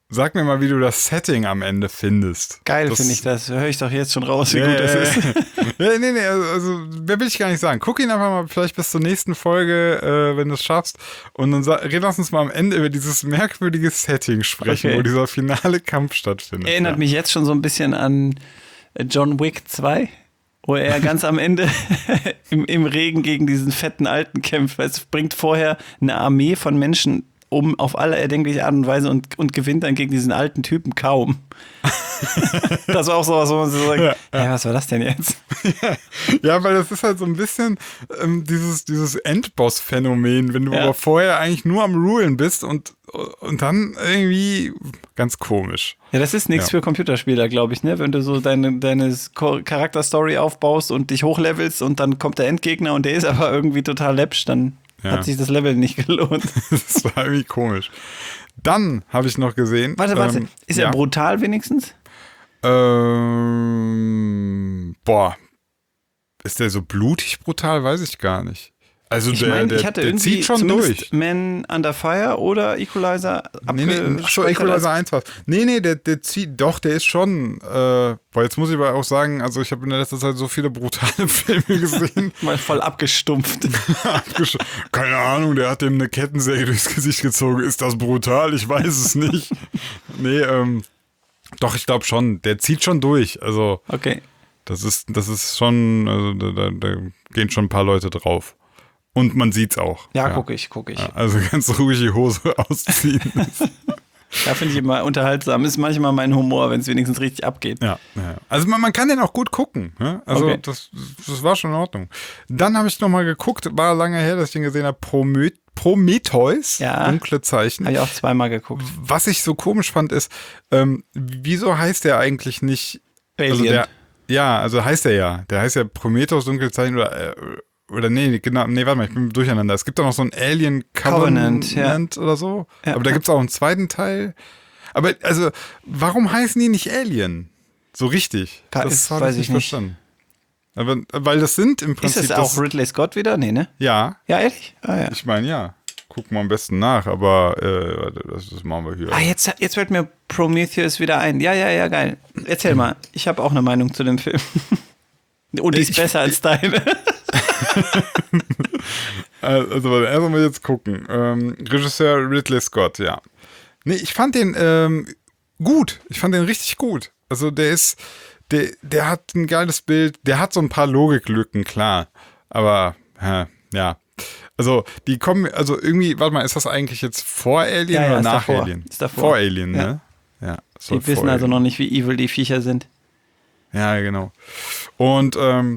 sag mir mal, wie du das Setting am Ende findest. Geil finde ich das. Höre ich doch jetzt schon raus, wie gut das ist. Nee, also mehr will ich gar nicht sagen. Guck ihn einfach mal vielleicht bis zur nächsten Folge, wenn du es schaffst. Und dann lass uns mal am Ende über dieses merkwürdige Setting sprechen, wo dieser finale Kampf stattfindet. Erinnert mich jetzt schon so ein bisschen an John Wick 2, wo er ganz am Ende im Regen gegen diesen fetten Alten kämpft. Es bringt vorher eine Armee von Menschen um auf alle erdenkliche Art und Weise und gewinnt dann gegen diesen alten Typen kaum. Das war auch sowas, wo man so sagt, ja, was war das denn jetzt? Ja, weil das ist halt so ein bisschen dieses Endboss-Phänomen, wenn du aber vorher eigentlich nur am Rulen bist und dann irgendwie ganz komisch. Ja, das ist nichts für Computerspieler, glaube ich, ne? Wenn du so deine Charakterstory aufbaust und dich hochlevelst und dann kommt der Endgegner und der ist aber irgendwie total läppsch, dann hat sich das Level nicht gelohnt. Das war irgendwie komisch. Dann habe ich noch gesehen. Warte. Ist er brutal wenigstens? Ist der so blutig brutal? Weiß ich gar nicht. Also ich hatte der zieht schon durch. Man Under Fire oder Equalizer Equalizer 1 war. Nee, der zieht, doch, der ist schon, boah, jetzt muss ich aber auch sagen, also ich habe in der letzten Zeit so viele brutale Filme gesehen. Mal voll abgestumpft. Keine Ahnung, der hat dem eine Kettensäge durchs Gesicht gezogen. Ist das brutal? Ich weiß es nicht. Nee, doch, ich glaube schon, der zieht schon durch, also. Okay. Das ist schon, also da gehen schon ein paar Leute drauf. Und man sieht's auch. Ja, guck ich. Ja, also ganz ruhig die Hose ausziehen. Ja, finde ich immer unterhaltsam. Ist manchmal mein Humor, wenn es wenigstens richtig abgeht. Ja. Also man kann den auch gut gucken. Ne? Also okay. das war schon in Ordnung. Dann habe ich nochmal geguckt, war lange her, dass ich den gesehen habe, Prometheus, dunkle Zeichen. Habe ich auch zweimal geguckt. Was ich so komisch fand, ist, wieso heißt der eigentlich nicht Alien? Also heißt der ja. Der heißt ja Prometheus, dunkle Zeichen oder nee, warte mal, ich bin durcheinander. Es gibt doch noch so ein Alien Covenant oder so. Ja, aber da gibt es auch einen zweiten Teil. Aber also, warum heißen die nicht Alien? So richtig. Das habe ich nicht verstanden. Aber, weil das sind im Prinzip. Ist das auch Ridley Scott wieder? Nee, ne? Ja. Ja, ehrlich? Ah, ja. Ich meine, ja. Gucken wir am besten nach, aber das machen wir hier. Jetzt fällt mir Prometheus wieder ein. Ja, geil. Erzähl mal. Ich habe auch eine Meinung zu dem Film. Und die ist besser als deine. Also, erst mal jetzt gucken. Regisseur Ridley Scott, ja. Nee, ich fand den gut. Ich fand den richtig gut. Also, der hat ein geiles Bild. Der hat so ein paar Logiklücken, klar. Aber, ja. Also, die kommen, also irgendwie, warte mal, ist das eigentlich jetzt vor Alien oder nach davor. Alien? Ist davor. Vor Alien, ne? Ja. Die wissen also noch nicht, wie evil die Viecher sind. Ja, genau. Und,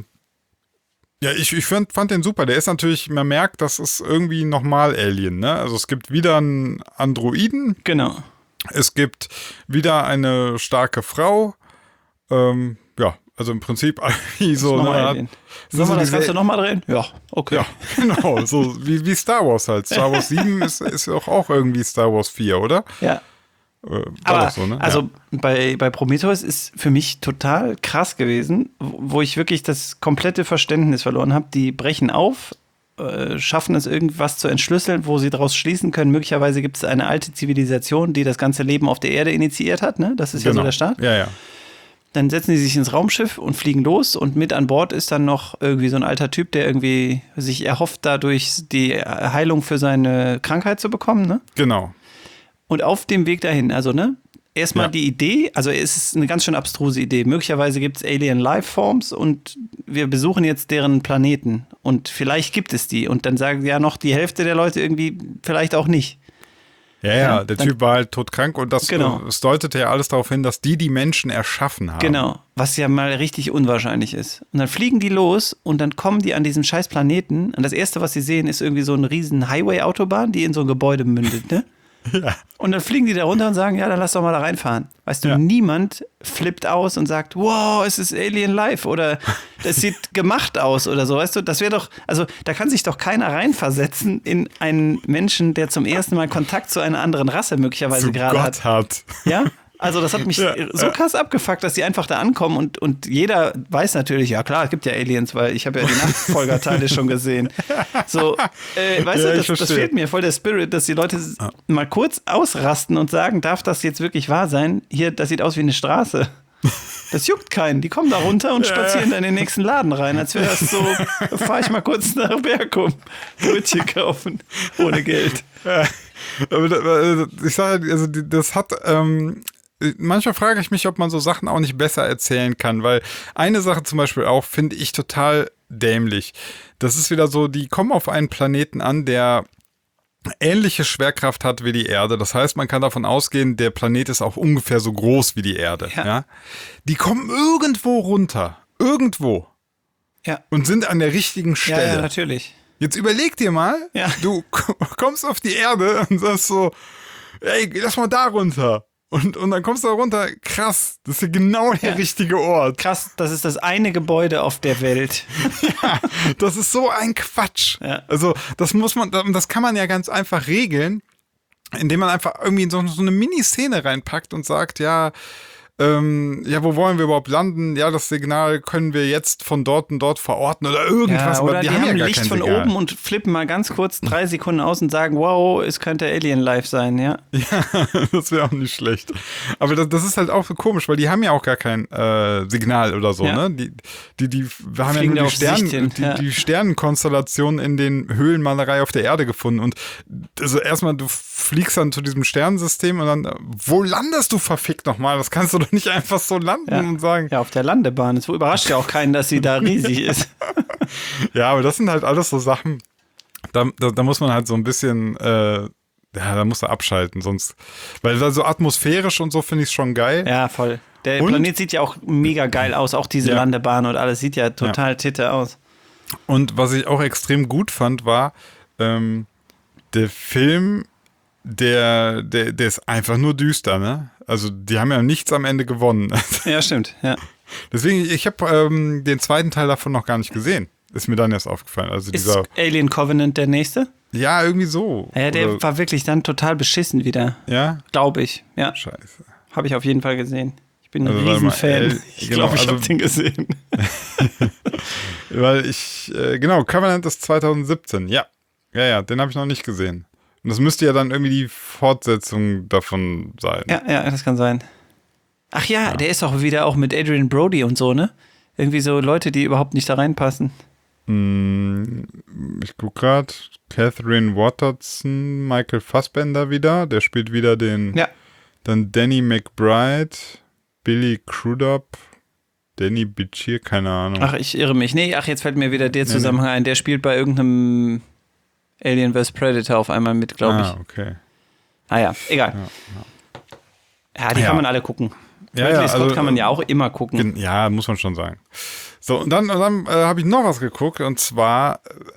ich fand den super. Der ist natürlich, man merkt, das ist irgendwie nochmal Alien, ne? Also es gibt wieder einen Androiden. Genau. Es gibt wieder eine starke Frau. Also im Prinzip wie so. Sollen wir das Ganze nochmal drehen? Ja, okay. Ja, genau. So wie Star Wars halt. Star Wars 7 ist auch irgendwie Star Wars 4, oder? Ja. Aber so, ne? Also bei Prometheus ist für mich total krass gewesen, wo ich wirklich das komplette Verständnis verloren habe. Die brechen auf, schaffen es irgendwas zu entschlüsseln, wo sie daraus schließen können. Möglicherweise gibt es eine alte Zivilisation, die das ganze Leben auf der Erde initiiert hat. Ne? Das ist ja so der Start. Ja. Dann setzen sie sich ins Raumschiff und fliegen los und mit an Bord ist dann noch irgendwie so ein alter Typ, der irgendwie sich erhofft, dadurch die Heilung für seine Krankheit zu bekommen. Ne? Genau. Und auf dem Weg dahin, also erstmal die Idee, also es ist eine ganz schön abstruse Idee. Möglicherweise gibt es Alien Lifeforms und wir besuchen jetzt deren Planeten und vielleicht gibt es die. Und dann sagen ja noch die Hälfte der Leute irgendwie vielleicht auch nicht. Ja, der Typ war halt todkrank und das deutete ja alles darauf hin, dass die Menschen erschaffen haben. Genau, was ja mal richtig unwahrscheinlich ist. Und dann fliegen die los und dann kommen die an diesen scheiß Planeten und das Erste, was sie sehen, ist irgendwie so eine riesen Highway-Autobahn, die in so ein Gebäude mündet, ne? Ja. Und dann fliegen die da runter und sagen, ja, dann lass doch mal da reinfahren. Weißt du, niemand flippt aus und sagt, wow, es ist Alien Life oder das sieht gemacht aus oder so, weißt du, das wäre doch, also da kann sich doch keiner reinversetzen in einen Menschen, der zum ersten Mal Kontakt zu einer anderen Rasse möglicherweise gerade hat. Hat. Ja, Also das hat mich so krass abgefuckt, dass die einfach da ankommen und jeder weiß natürlich, ja klar, es gibt ja Aliens, weil ich habe ja die Nachfolgerteile schon gesehen. So, weißt du, das fehlt mir voll der Spirit, dass die Leute mal kurz ausrasten und sagen, darf das jetzt wirklich wahr sein? Hier, das sieht aus wie eine Straße. Das juckt keinen. Die kommen da runter und spazieren dann in den nächsten Laden rein, als wäre das so, fahre ich mal kurz nach Bergum, Brötchen kaufen, ohne Geld. Ja, aber ich sage, also das hat, manchmal frage ich mich, ob man so Sachen auch nicht besser erzählen kann, weil eine Sache zum Beispiel auch, finde ich total dämlich. Das ist wieder so, die kommen auf einen Planeten an, der ähnliche Schwerkraft hat wie die Erde. Das heißt, man kann davon ausgehen, der Planet ist auch ungefähr so groß wie die Erde. Ja. Die kommen irgendwo runter. Irgendwo. Ja. Und sind an der richtigen Stelle. Ja, natürlich. Jetzt überleg dir mal, du kommst auf die Erde und sagst so, ey, lass mal da runter. Und dann kommst du da runter, krass, das ist ja genau der richtige Ort. Krass, das ist das eine Gebäude auf der Welt. Ja, das ist so ein Quatsch. Ja. Also das kann man ja ganz einfach regeln, indem man einfach irgendwie so eine Mini-Szene reinpackt und sagt, ja, wo wollen wir überhaupt landen? Ja, das Signal können wir jetzt von dort und dort verorten oder irgendwas. Ja, oder aber die haben ja haben gar Licht kein von Signal. oben und flippen mal ganz kurz 3 Sekunden aus und sagen, wow, es könnte Alien Life sein, ja. Ja, das wäre auch nicht schlecht. Aber das ist halt auch so komisch, weil die haben ja auch gar kein Signal oder so, Ja. ne? Wir haben ja Fliegen nur auf Sicht hin, die Sternenkonstellationen in den Höhlenmalerei auf der Erde gefunden. Und also erstmal, du fliegst dann zu diesem Sternensystem und dann, wo landest du verfickt nochmal? Das kannst du doch nicht einfach so landen und sagen. Ja, auf der Landebahn. Es überrascht ja auch keinen, dass sie da riesig ist. Ja, aber das sind halt alles so Sachen, da muss man halt so ein bisschen, da muss er abschalten, sonst, weil da so atmosphärisch und so finde ich es schon geil. Ja, voll. Der Planet sieht ja auch mega geil aus, auch diese Landebahn und alles sieht ja total titte aus. Und was ich auch extrem gut fand, war, der Film, der ist einfach nur düster, ne? Also die haben ja nichts am Ende gewonnen. Ja, stimmt, ja. Deswegen, ich habe den zweiten Teil davon noch gar nicht gesehen. Ist mir dann erst aufgefallen. Also Ist Alien Covenant der nächste? Ja, irgendwie so. Ja, der war wirklich dann total beschissen wieder. Ja? Glaube ich, ja. Scheiße. Habe ich auf jeden Fall gesehen. Ich bin ein Also, warte mal, Riesenfan. Ich genau, glaube, ich also- habe den gesehen. Weil Covenant ist 2017. Ja, den habe ich noch nicht gesehen. Und das müsste ja dann irgendwie die Fortsetzung davon sein. Ja, das kann sein. Ach ja, der ist auch wieder auch mit Adrian Brody und so, ne? Irgendwie so Leute, die überhaupt nicht da reinpassen. Ich gucke gerade, Catherine Watterson, Michael Fassbender wieder. Der spielt wieder den. Ja. Dann Danny McBride, Billy Crudup, Danny Bichir, keine Ahnung. Ach, ich irre mich. Nee, jetzt fällt mir wieder der Zusammenhang ein. Der spielt bei irgendeinem Alien vs. Predator auf einmal mit, glaube ich. Ah, okay. Ja, egal. Ja, die kann man alle gucken. Ridley Scott kann man ja auch immer gucken. Ja, muss man schon sagen. So, und dann habe ich noch was geguckt, und zwar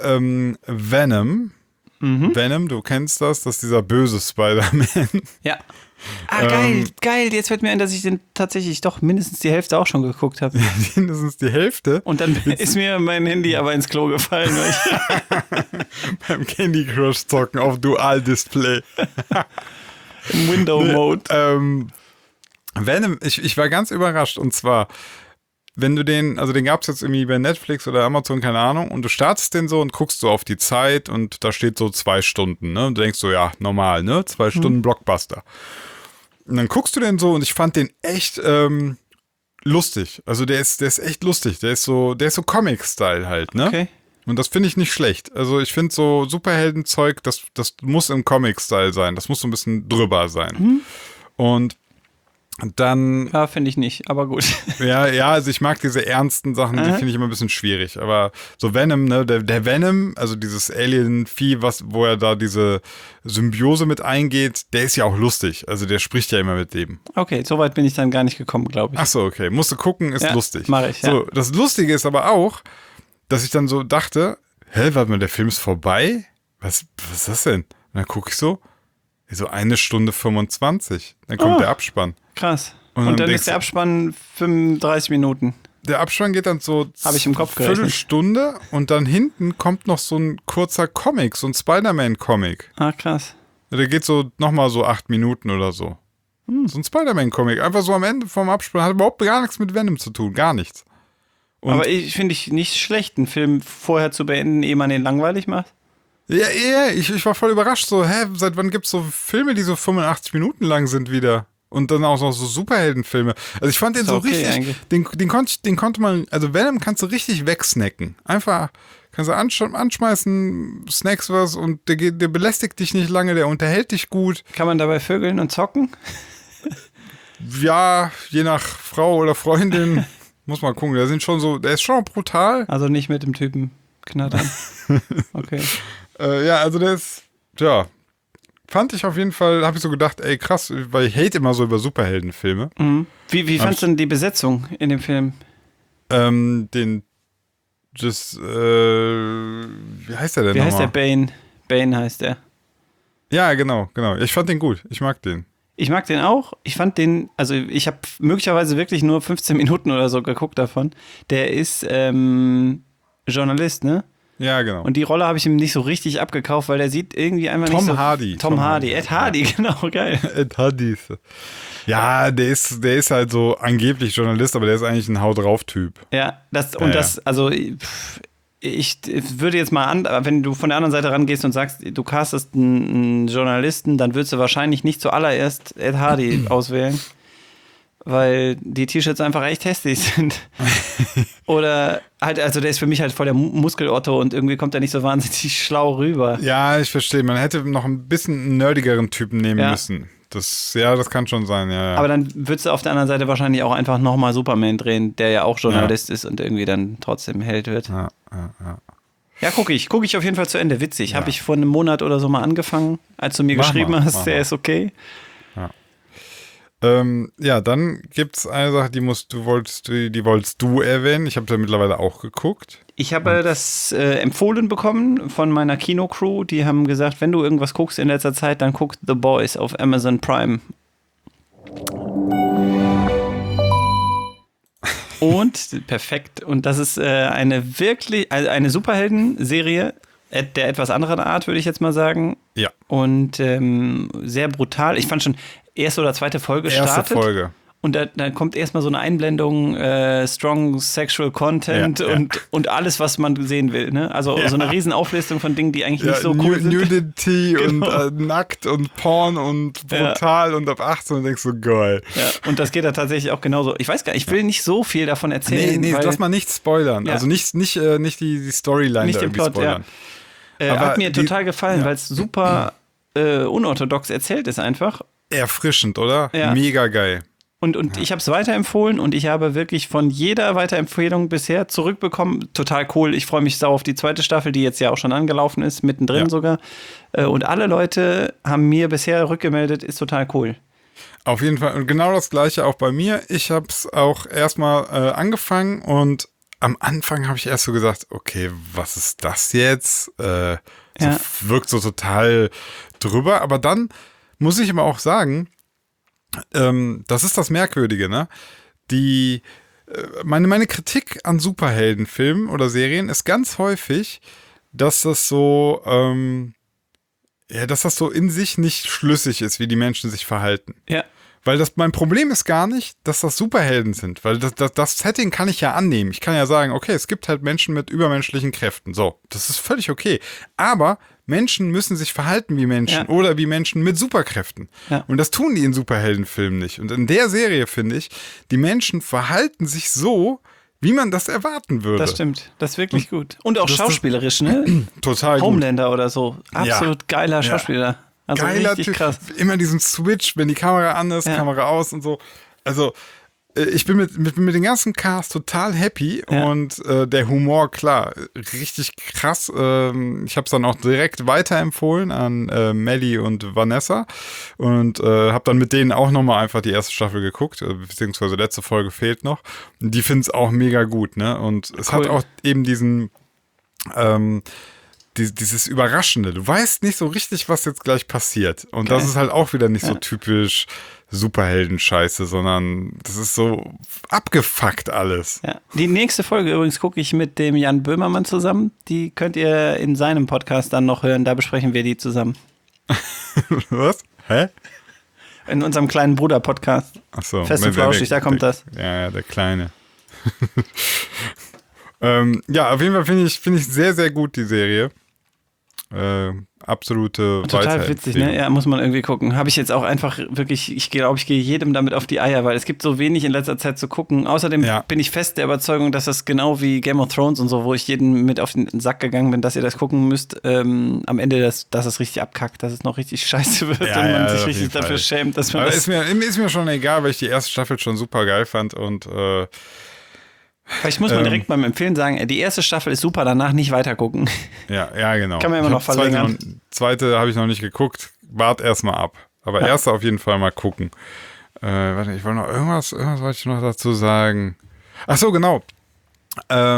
Venom. Venom, du kennst das ist dieser böse Spider-Man. Ja. Geil. Jetzt fällt mir ein, dass ich den tatsächlich doch mindestens die Hälfte auch schon geguckt habe. Mindestens die Hälfte. Und dann ist mir mein Handy aber ins Klo gefallen. Weil Beim Candy Crush zocken auf Dual-Display. im Window-Mode. Venom, ich war ganz überrascht, und zwar, wenn du den gab es jetzt irgendwie bei Netflix oder Amazon, keine Ahnung, und du startest den so und guckst so auf die Zeit und da steht so 2 Stunden, ne? Und du denkst so, ja, normal, ne? 2 Stunden Blockbuster. Und dann guckst du den so, und ich fand den echt lustig. Also der ist echt lustig. Der ist so Comic-Style halt, ne? Okay. Und das finde ich nicht schlecht. Also ich finde so Superheldenzeug, das muss im Comic-Style sein. Das muss so ein bisschen drüber sein. Und dann. Ja, finde ich nicht, aber gut. Ja, also ich mag diese ernsten Sachen, die finde ich immer ein bisschen schwierig. Aber so Venom, ne, der Venom, also dieses Alien-Vieh, wo er da diese Symbiose mit eingeht, der ist ja auch lustig. Also der spricht ja immer mit dem. Okay, so weit bin ich dann gar nicht gekommen, glaube ich. Ach so, okay. Musst du gucken, ist lustig. Mach ich, ja. So, das Lustige ist aber auch, dass ich dann so dachte, warte mal, der Film ist vorbei? Was ist das denn? Und dann gucke ich so 1 Stunde 25. Dann kommt der Abspann. Krass. Und Und dann dann ist der Abspann 35 Minuten. Der Abspann geht dann so Habe ich im Kopf gerechnet. Viertelstunde, und dann hinten kommt noch so ein kurzer Comic, so ein Spider-Man-Comic. Ah, krass. Der geht so nochmal so 8 Minuten oder so. So ein Spider-Man-Comic. Einfach so am Ende vom Abspann. Hat überhaupt gar nichts mit Venom zu tun. Gar nichts. Und Aber finde ich nicht schlecht, einen Film vorher zu beenden, ehe man den langweilig macht. ja, ich war voll überrascht. So, seit wann gibt's so Filme, die so 85 Minuten lang sind wieder? Und dann auch noch so Superheldenfilme. Also ich fand den Ist so okay richtig, eigentlich. den konnte man, also Venom kannst du richtig wegsnacken. Einfach, kannst du anschmeißen, snackst was und der belästigt dich nicht lange, der unterhält dich gut. Kann man dabei vögeln und zocken? Ja, je nach Frau oder Freundin, muss man gucken. Der ist schon brutal. Also nicht mit dem Typen knattern. Okay. Ja, also der ist, ja, fand ich auf jeden Fall, habe ich so gedacht, ey krass, weil ich hate immer so über Superheldenfilme. Mhm. Wie fandst du denn die Besetzung in dem Film? Wie heißt der denn Wie heißt der? nochmal? Bane. Bane heißt der. Ja, genau. Ich fand den gut. Ich mag den. Ich mag den auch. Ich fand den, also ich habe möglicherweise wirklich nur 15 Minuten oder so geguckt davon. Der ist Journalist, ne? Ja, genau. Und die Rolle habe ich ihm nicht so richtig abgekauft, weil der sieht irgendwie einfach nicht so... Tom Hardy. Tom Hardy. Ed Hardy, genau, geil. Ed Hardy. Ja, der ist halt so angeblich Journalist, aber der ist eigentlich ein Hau-drauf-Typ. Ja, Ja. also ich würde jetzt mal wenn du von der anderen Seite rangehst und sagst, du castest einen Journalisten, dann würdest du wahrscheinlich nicht zuallererst Ed Hardy auswählen, weil die T-Shirts einfach echt hässlich sind. Oder halt, also der ist für mich halt voll der Muskelotto und irgendwie kommt er nicht so wahnsinnig schlau rüber. Ja, ich verstehe. Man hätte noch ein bisschen einen nerdigeren Typen nehmen müssen. Das kann schon sein, ja. Aber dann würdest du auf der anderen Seite wahrscheinlich auch einfach nochmal Superman drehen, der ja auch Journalist ist und irgendwie dann trotzdem Held wird. Ja. Ja, gucke ich auf jeden Fall zu Ende. Witzig. Habe ich vor einem Monat oder so mal angefangen, als du mir geschrieben hast, der ist okay. Ja, dann gibt's eine Sache, die wolltest du erwähnen. Ich habe da mittlerweile auch geguckt. Ich habe das empfohlen bekommen von meiner Kinocrew. Die haben gesagt, wenn du irgendwas guckst in letzter Zeit, dann guck The Boys auf Amazon Prime. Und perfekt. Und das ist eine Superhelden-Serie der etwas anderen Art, würde ich jetzt mal sagen. Ja. Und sehr brutal. Ich fand schon erste oder zweite Folge startet. Erste Folge. Und dann kommt erstmal so eine Einblendung, strong sexual content und alles, was man sehen will. Ne? Also so eine riesen Auflistung von Dingen, die eigentlich nicht so cool sind. Nudity Genau. und nackt und Porn und brutal und ab 18 und denkst so, geil. Ja, und das geht da tatsächlich auch genauso. Ich weiß gar nicht, ich will nicht so viel davon erzählen. Nee, weil, lass mal nicht spoilern. Ja. Also nicht die Storyline nicht da den irgendwie Plot, spoilern. ja. Hat mir total gefallen, ja. weil es super unorthodox erzählt ist einfach. Erfrischend, oder? Ja. Mega geil. Und ich habe es weiterempfohlen und ich habe wirklich von jeder Weiterempfehlung bisher zurückbekommen. Total cool. Ich freue mich sau auf die zweite Staffel, die jetzt ja auch schon angelaufen ist, mittendrin sogar. Und alle Leute haben mir bisher rückgemeldet, ist total cool. Auf jeden Fall. Und genau das Gleiche auch bei mir. Ich habe es auch erstmal angefangen und am Anfang habe ich erst so gesagt, okay, was ist das jetzt? Wirkt so total drüber. Aber dann muss ich immer auch sagen, das ist das Merkwürdige, ne? Meine Kritik an Superheldenfilmen oder Serien ist ganz häufig, dass das so, dass das so in sich nicht schlüssig ist, wie die Menschen sich verhalten. Ja. Weil mein Problem ist gar nicht, dass das Superhelden sind, weil das Setting kann ich ja annehmen. Ich kann ja sagen, okay, es gibt halt Menschen mit übermenschlichen Kräften. So, das ist völlig okay. Aber Menschen müssen sich verhalten wie Menschen oder wie Menschen mit Superkräften. Ja. Und das tun die in Superheldenfilmen nicht. Und in der Serie finde ich, die Menschen verhalten sich so, wie man das erwarten würde. Das stimmt, das ist wirklich gut. Und auch schauspielerisch, ne? Total gut. Homelander oder so. Absolut geiler Schauspieler. Also geiler richtig Typ. Krass. Immer diesen Switch, wenn die Kamera an ist, Kamera aus und so. Also ich bin mit dem ganzen Cast total happy und der Humor, klar, richtig krass. Ich habe es dann auch direkt weiterempfohlen an Melly und Vanessa und habe dann mit denen auch nochmal einfach die erste Staffel geguckt, beziehungsweise letzte Folge fehlt noch. Und die finden es auch mega gut, ne? Und es hat auch eben diesen dieses Überraschende. Du weißt nicht so richtig, was jetzt gleich passiert. Und das ist halt auch wieder nicht so typisch Superhelden-Scheiße, sondern das ist so abgefuckt alles. Ja. Die nächste Folge übrigens gucke ich mit dem Jan Böhmermann zusammen. Die könnt ihr in seinem Podcast dann noch hören. Da besprechen wir die zusammen. Was? Hä? In unserem kleinen Bruder-Podcast. Ach so. Fest und flauschig, da kommt das. Ja, der Kleine. Ja, auf jeden Fall finde ich sehr, sehr gut die Serie. Absolute Total witzig, ne? Ja, muss man irgendwie gucken. Habe ich jetzt auch einfach wirklich, ich glaube, ich gehe jedem damit auf die Eier, weil es gibt so wenig in letzter Zeit zu gucken. Außerdem bin ich fest der Überzeugung, dass das genau wie Game of Thrones und so, wo ich jedem mit auf den Sack gegangen bin, dass ihr das gucken müsst, am Ende, dass es richtig abkackt, dass es noch richtig scheiße wird und man sich richtig dafür schämt, dass man aber das... ist mir schon egal, weil ich die erste Staffel schon super geil fand und Vielleicht muss man direkt beim Empfehlen sagen, die erste Staffel ist super, danach nicht weiter gucken. Ja, genau. Kann man immer noch verlängern. Zweite habe ich noch nicht geguckt. Wart erstmal ab. Aber erste auf jeden Fall mal gucken. Warte, ich wollte noch irgendwas wollte ich noch dazu sagen. Ach so, genau. Der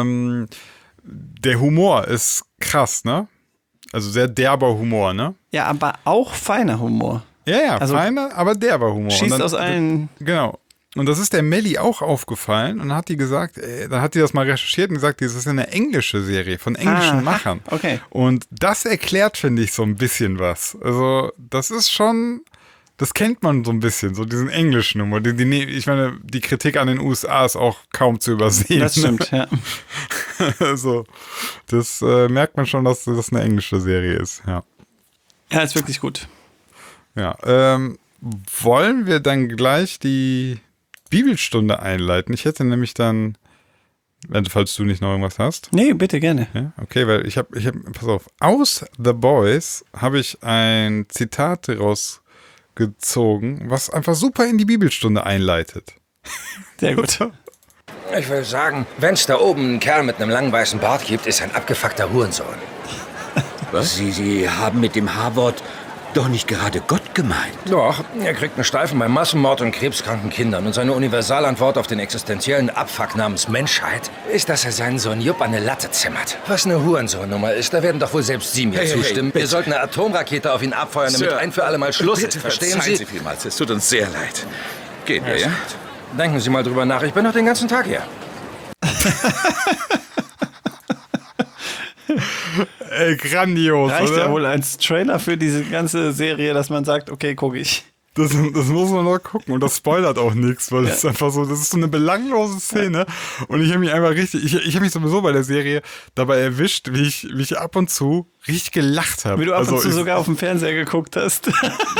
Humor ist krass, ne? Also sehr derber Humor, ne? Ja, aber auch feiner Humor. Ja, also feiner, aber derber Humor. Schießt aus allen... Genau. Und das ist der Melli auch aufgefallen und dann hat die gesagt, dann hat die das mal recherchiert und gesagt, das ist eine englische Serie von englischen Machern. Okay. Und das erklärt, finde ich, so ein bisschen was. Also das ist schon, das kennt man so ein bisschen, so diesen englischen Humor. Ich meine, die Kritik an den USA ist auch kaum zu übersehen. Das stimmt, ja. Also das merkt man schon, dass das eine englische Serie ist, ja. Ja, ist wirklich gut. Ja, wollen wir dann gleich die Bibelstunde einleiten? Ich hätte nämlich dann, falls du nicht noch irgendwas hast. Nee, bitte, gerne. Ja, okay, weil ich hab, pass auf, aus The Boys habe ich ein Zitat rausgezogen, was einfach super in die Bibelstunde einleitet. Sehr gut. Ich will sagen, wenn es da oben einen Kerl mit einem langen weißen Bart gibt, ist ein abgefuckter Hurensohn. Was? Sie haben mit dem H-Wort doch nicht gerade Gott gemeint. Doch, er kriegt einen Steifen bei Massenmord und krebskranken Kindern. Und seine Universalantwort auf den existenziellen Abfuck namens Menschheit ist, dass er seinen Sohn Jupp an eine Latte zimmert. Was eine Hurensohn-Nummer ist, da werden doch wohl selbst Sie mir zustimmen. Wir sollten eine Atomrakete auf ihn abfeuern, damit ein für alle Mal Schluss ist. Verstehen Sie? Verzeihen Sie vielmals, es tut uns sehr leid. Gehen wir, ja? Denken Sie mal drüber nach, ich bin noch den ganzen Tag hier. Ey, grandios, Reicht oder? ja wohl als Trailer für diese ganze Serie, dass man sagt, okay, gucke ich. Das muss man noch gucken und das spoilert auch nichts, weil es ist einfach so, das ist so eine belanglose Szene und ich habe mich einfach ich habe mich sowieso bei der Serie dabei erwischt, wie ich ab und zu richtig gelacht habe. Wie du ab und zu sogar auf dem Fernseher geguckt hast.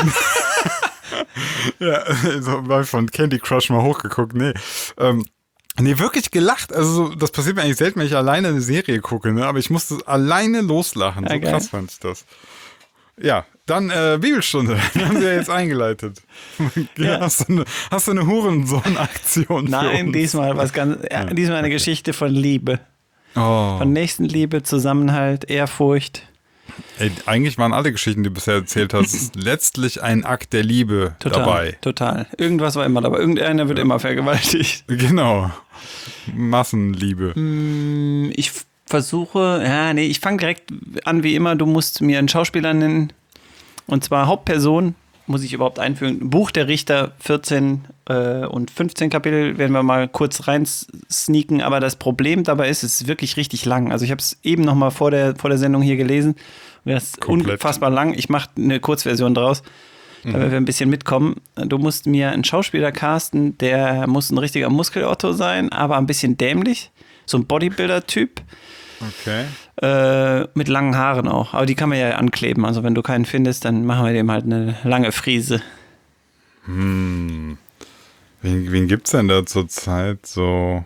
Ja, so mal von Candy Crush mal hochgeguckt, nee. Nee, wirklich gelacht. Also das passiert mir eigentlich selten, wenn ich alleine eine Serie gucke, ne? Aber ich musste alleine loslachen. Ja, so geil. krass fand ich das. Ja, dann Bibelstunde. Die haben wir ja jetzt eingeleitet. Ja. Hast du eine Hurensohn-Aktion für Nein, uns? diesmal diesmal eine Geschichte von Liebe. Oh. Von Nächstenliebe, Zusammenhalt, Ehrfurcht. Ey, eigentlich waren alle Geschichten, die du bisher erzählt hast, letztlich ein Akt der Liebe dabei. Total. Irgendwas war immer dabei. Irgendeiner wird immer vergewaltigt. Genau. Massenliebe. Ich versuche, ich fange direkt an wie immer. Du musst mir einen Schauspieler nennen. Und zwar Hauptperson, muss ich überhaupt einführen. Buch der Richter, 14 und 15 Kapitel werden wir mal kurz rein sneaken. Aber das Problem dabei ist, es ist wirklich richtig lang. Also ich habe es eben noch mal vor der Sendung hier gelesen. Und das ist unfassbar lang. Ich mache eine Kurzversion draus, damit wir ein bisschen mitkommen. Du musst mir einen Schauspieler casten, der muss ein richtiger Muskelotto sein, aber ein bisschen dämlich. So ein Bodybuilder-Typ. Okay. Mit langen Haaren auch. Aber die kann man ja ankleben. Also wenn du keinen findest, dann machen wir dem halt eine lange Frise. Wen gibt's denn da zurzeit so?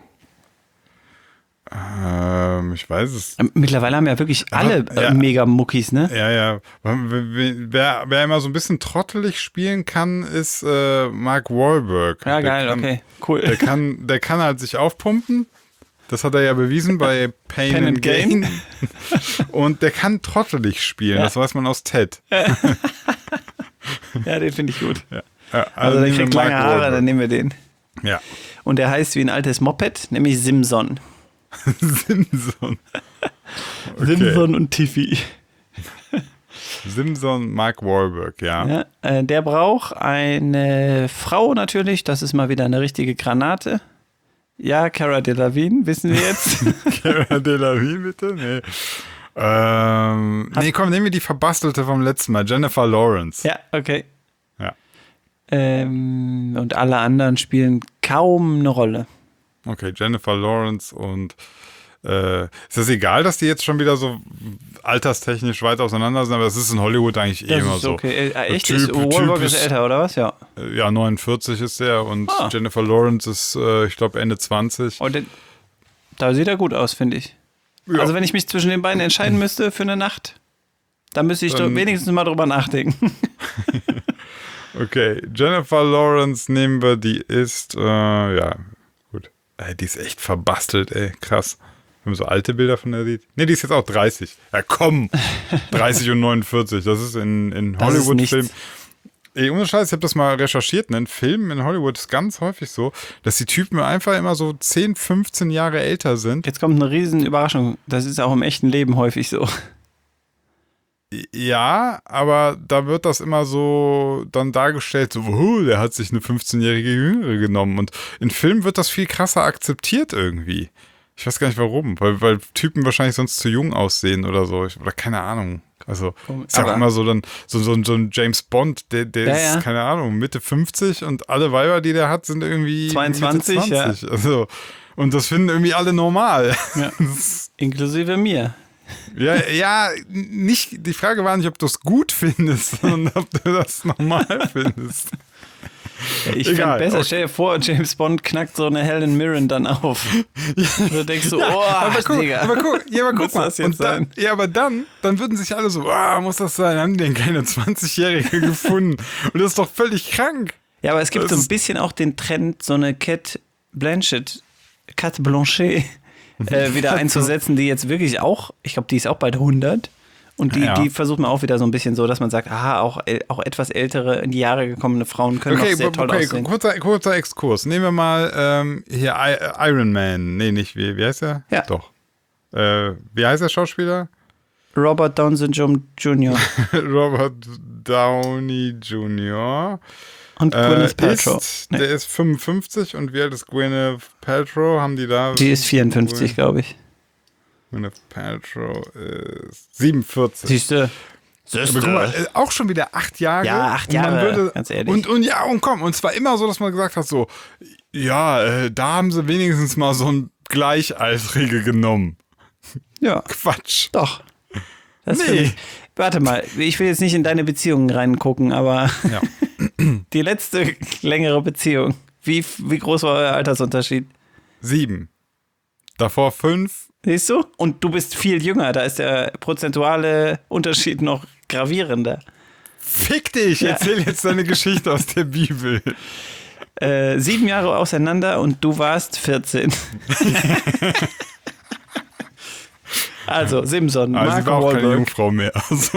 Ich weiß es. Mittlerweile haben ja wirklich alle mega Muckis, ne? Ja. Wer immer so ein bisschen trottelig spielen kann, ist Mark Wahlberg. Ja, geil, okay, cool. Der kann halt sich aufpumpen. Das hat er ja bewiesen bei Pain and Gain. Und der kann trottelig spielen. Ja. Das weiß man aus Ted. Ja, den finde ich gut. Ja, Also der nehmen wir kriegt Mark lange Haare, Wahlberg. dann nehmen wir den. Ja. Und der heißt wie ein altes Moped, nämlich Simson. Simson. Okay. Simson und Tiffy. Simson, Mark Wahlberg, ja. Ja, der braucht eine Frau natürlich, das ist mal wieder eine richtige Granate. Ja, Cara Delevingne, wissen wir jetzt. Cara Delevingne, bitte? Nee. Nee, komm, nehmen wir die Verbastelte vom letzten Mal, Jennifer Lawrence. Ja, okay. Ja. Und alle anderen spielen kaum eine Rolle. Okay, Jennifer Lawrence und ist das egal, dass die jetzt schon wieder so alterstechnisch weit auseinander sind, aber das ist in Hollywood eigentlich Das immer ist so. okay. Echt? Typ Wahlberg ist ist- älter, oder was? Ja. Ja, 49 ist der und Ah. Jennifer Lawrence ist, ich glaube, Ende 20. Und da sieht er gut aus, finde ich. Ja. Also wenn ich mich zwischen den beiden entscheiden müsste für eine Nacht, dann müsste ich doch wenigstens mal drüber nachdenken. Okay, Jennifer Lawrence nehmen wir, die ist, ja, gut. Die ist echt verbastelt, ey, krass. Wenn man so alte Bilder von der sieht. Nee, die ist jetzt auch 30. Ja, komm. 30 und 49. Das ist in Das ist Hollywood-Filmen. nichts. Ey, ohne Scheiß, ich habe das mal recherchiert. Ne? In Filmen in Hollywood ist ganz häufig so, dass die Typen einfach immer so 10, 15 Jahre älter sind. Jetzt kommt eine riesen Überraschung. Das ist auch im echten Leben häufig so. Ja, aber da wird das immer so dann dargestellt, so, der hat sich eine 15-jährige Jüngere genommen. Und in Filmen wird das viel krasser akzeptiert irgendwie. Ich weiß gar nicht warum, weil Typen wahrscheinlich sonst zu jung aussehen oder so. Oder keine Ahnung. Also ist ja auch Aber- immer so dann so ein James Bond, der Ja, ist, keine Ahnung, Mitte 50 und alle Weiber, die der hat, sind irgendwie 22, Mitte 20. ja. Also, und das finden irgendwie alle normal. Ja. Inklusive mir. Ja, nicht, die Frage war nicht, ob du es gut findest, sondern ob du das normal findest. Ich finde Egal, besser, okay. stell dir vor, James Bond knackt so eine Helen Mirren dann auf. Du denkst so, Digga. aber guck Muss mal. das jetzt Und dann, sein? ja, aber dann würden sich alle so, muss das sein? Haben die denn keine 20-Jährige gefunden? Und das ist doch völlig krank. Ja, aber es gibt Das so ein ist- bisschen auch den Trend, so eine Cate Blanchet wieder einzusetzen, die jetzt wirklich auch, ich glaube, die ist auch bald 100. Und Ja. die versucht man auch wieder so ein bisschen so, dass man sagt, auch etwas ältere, in die Jahre gekommene Frauen können auch sehr toll aussehen. kurzer Exkurs. Nehmen wir mal hier Iron Man. Nee, nicht, wie heißt er? Ja. Doch. Wie heißt der Schauspieler? Robert Downey Jr. Robert Downey Jr. und Gwyneth Paltrow. Der ist 55 und wie alt ist Gwyneth Paltrow? Haben die da? Die ist 54, glaube ich. Gwyneth Paltrow ist 47. Siehst du? Aber guck mal, auch schon wieder 8 Jahre. Ja, 8 Und man Jahre, ganz ehrlich. Und komm, und zwar immer so, dass man gesagt hat, so, ja, da haben sie wenigstens mal so ein Gleichaltrige genommen. Ja, Quatsch. doch. Das Nee. finde ich. Warte mal, ich will jetzt nicht in deine Beziehungen reingucken, aber Ja. die letzte längere Beziehung, wie groß war euer Altersunterschied? 7. Davor 5. Siehst du? Und du bist viel jünger, da ist der prozentuale Unterschied noch gravierender. Fick dich, Ja. erzähl jetzt deine Geschichte aus der Bibel. 7 Jahre auseinander und du warst 14. Also, Simpson, Also sie Mark war auch keine Wahlberg. Jungfrau mehr. Also.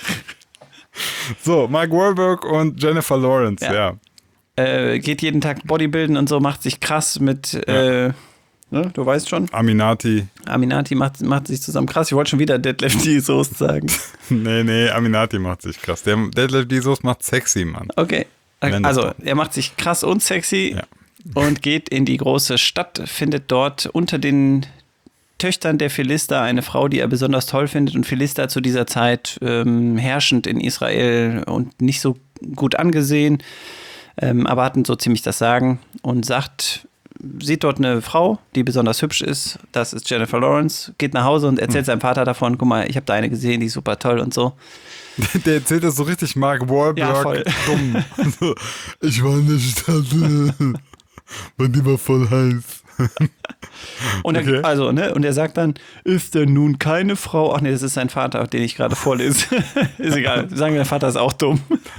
So, Mark Wahlberg und Jennifer Lawrence, Ja. ja. Geht jeden Tag Bodybuilden und so, macht sich krass mit, ne, du weißt schon, Aminati. Aminati macht sich zusammen krass. Ich wollte schon wieder Deadlift die Soße sagen. Nee, Aminati macht sich krass. Der Deadlift Jesus macht sexy, Mann. Okay. Nenn Also, das doch. er macht sich krass und sexy Ja. und geht in die große Stadt, findet dort unter den Töchtern der Philister eine Frau, die er besonders toll findet. Und Philister zu dieser Zeit herrschend in Israel und nicht so gut angesehen, aber hatten so ziemlich das Sagen und sieht dort eine Frau, die besonders hübsch ist. Das ist Jennifer Lawrence, geht nach Hause und erzählt seinem Vater davon, guck mal, ich habe da eine gesehen, die ist super toll und so. Der erzählt das so richtig Mark Wahlberg Ja, voll. dumm. So, ich war in der Stadt, und die war voll heiß. Und Okay. und er sagt dann, ist denn nun keine Frau, ach nee, das ist sein Vater, den ich gerade vorlese. Ist egal, sagen wir, der Vater ist auch dumm.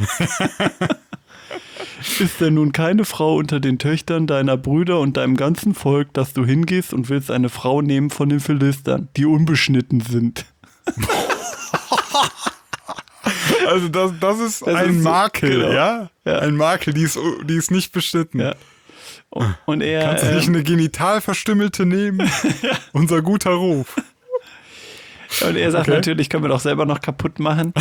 Ist denn nun keine Frau unter den Töchtern deiner Brüder und deinem ganzen Volk, dass du hingehst und willst eine Frau nehmen von den Philistern, die unbeschnitten sind? Also das ist Das ein ist so- Makel, genau. ja? Ja. Ein Makel, die ist nicht beschnitten. Ja. Und er, Kannst du nicht eine Genitalverstümmelte nehmen? Unser guter Ruf. und er sagt Okay. natürlich, können wir doch selber noch kaputt machen.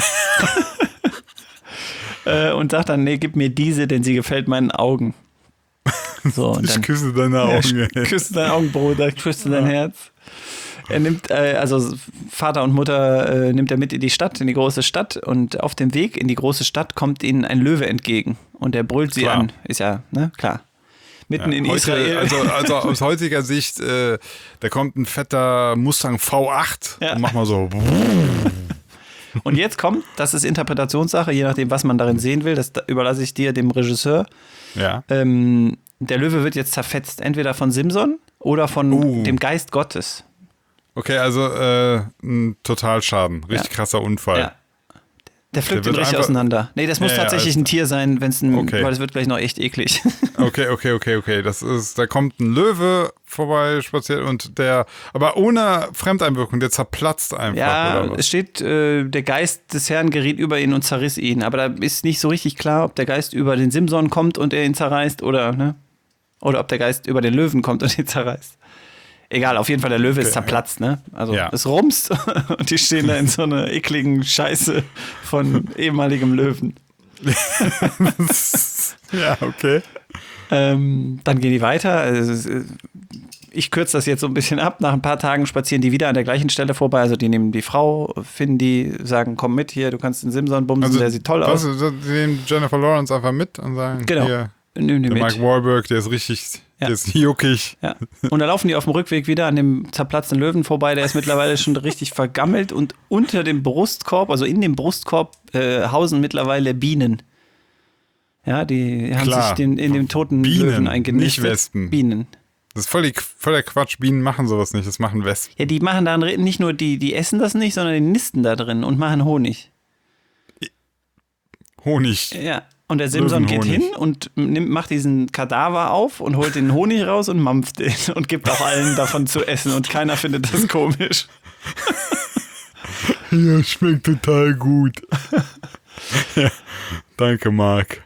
Und sagt dann, nee, gib mir diese, denn sie gefällt meinen Augen. So, und Ich dann küsse deine Augen. ey. küsse dein Augenbrot, küsse dein Herz. Er nimmt, also Vater und Mutter nimmt er mit in die Stadt, in die große Stadt. Und auf dem Weg in die große Stadt kommt ihnen ein Löwe entgegen. Und er brüllt sie Klar. an. Ist ja, ne, klar. Mitten in Heute, Israel. also aus heutiger Sicht, da kommt ein fetter Mustang V8 Ja. und mach mal so. Und jetzt kommt, das ist Interpretationssache, je nachdem, was man darin sehen will. Das überlasse ich dir, dem Regisseur. Ja. Der Löwe wird jetzt zerfetzt, entweder von Simson oder von dem Geist Gottes. Okay, also ein Totalschaden. Richtig krasser Unfall. Ja. Der pflückt Der ihn wird richtig einfach- auseinander. Nee, das muss Ja, tatsächlich ein Tier sein, wenn's Okay. weil es wird gleich noch echt eklig. Okay. Da kommt ein Löwe vorbei, spaziert und aber ohne Fremdeinwirkung, der zerplatzt einfach. Ja, oder was? es steht, der Geist des Herrn geriet über ihn und zerriss ihn. Aber da ist nicht so richtig klar, ob der Geist über den Simson kommt und er ihn zerreißt oder ob der Geist über den Löwen kommt und ihn zerreißt. Egal, auf jeden Fall, der Löwe ist zerplatzt, ne? Also Ja. es rumst und die stehen da in so einer ekligen Scheiße von ehemaligem Löwen. Ja, okay. Dann gehen die weiter. Also, ich kürze das jetzt so ein bisschen ab. Nach ein paar Tagen spazieren die wieder an der gleichen Stelle vorbei. Also die nehmen die Frau, finden die, sagen, komm mit hier, du kannst den Simson bumsen, der sieht toll aus. Also, die nehmen Jennifer Lawrence einfach mit und sagen, Genau. hier, Nimm die der mit. Mark Wahlberg, der ist richtig, Ja. der ist juckig. Ja. Und dann laufen die auf dem Rückweg wieder an dem zerplatzten Löwen vorbei. Der ist mittlerweile schon richtig vergammelt und unter dem Brustkorb, also in dem Brustkorb, hausen mittlerweile Bienen. Ja, die haben Klar. sich in dem toten Bienen, Löwen eingenistet. nicht Wespen. Bienen. Das ist voller Quatsch. Bienen machen sowas nicht, das machen Wespen. Ja, die machen da nicht nur, die essen das nicht, sondern die nisten da drin und machen Honig. Honig. Ja. Und der Simson geht hin Löwenhonig. und macht diesen Kadaver auf und holt den Honig raus und mampft den und gibt auch allen davon zu essen und keiner findet das komisch. Ja, schmeckt total gut. Ja, danke, Marc.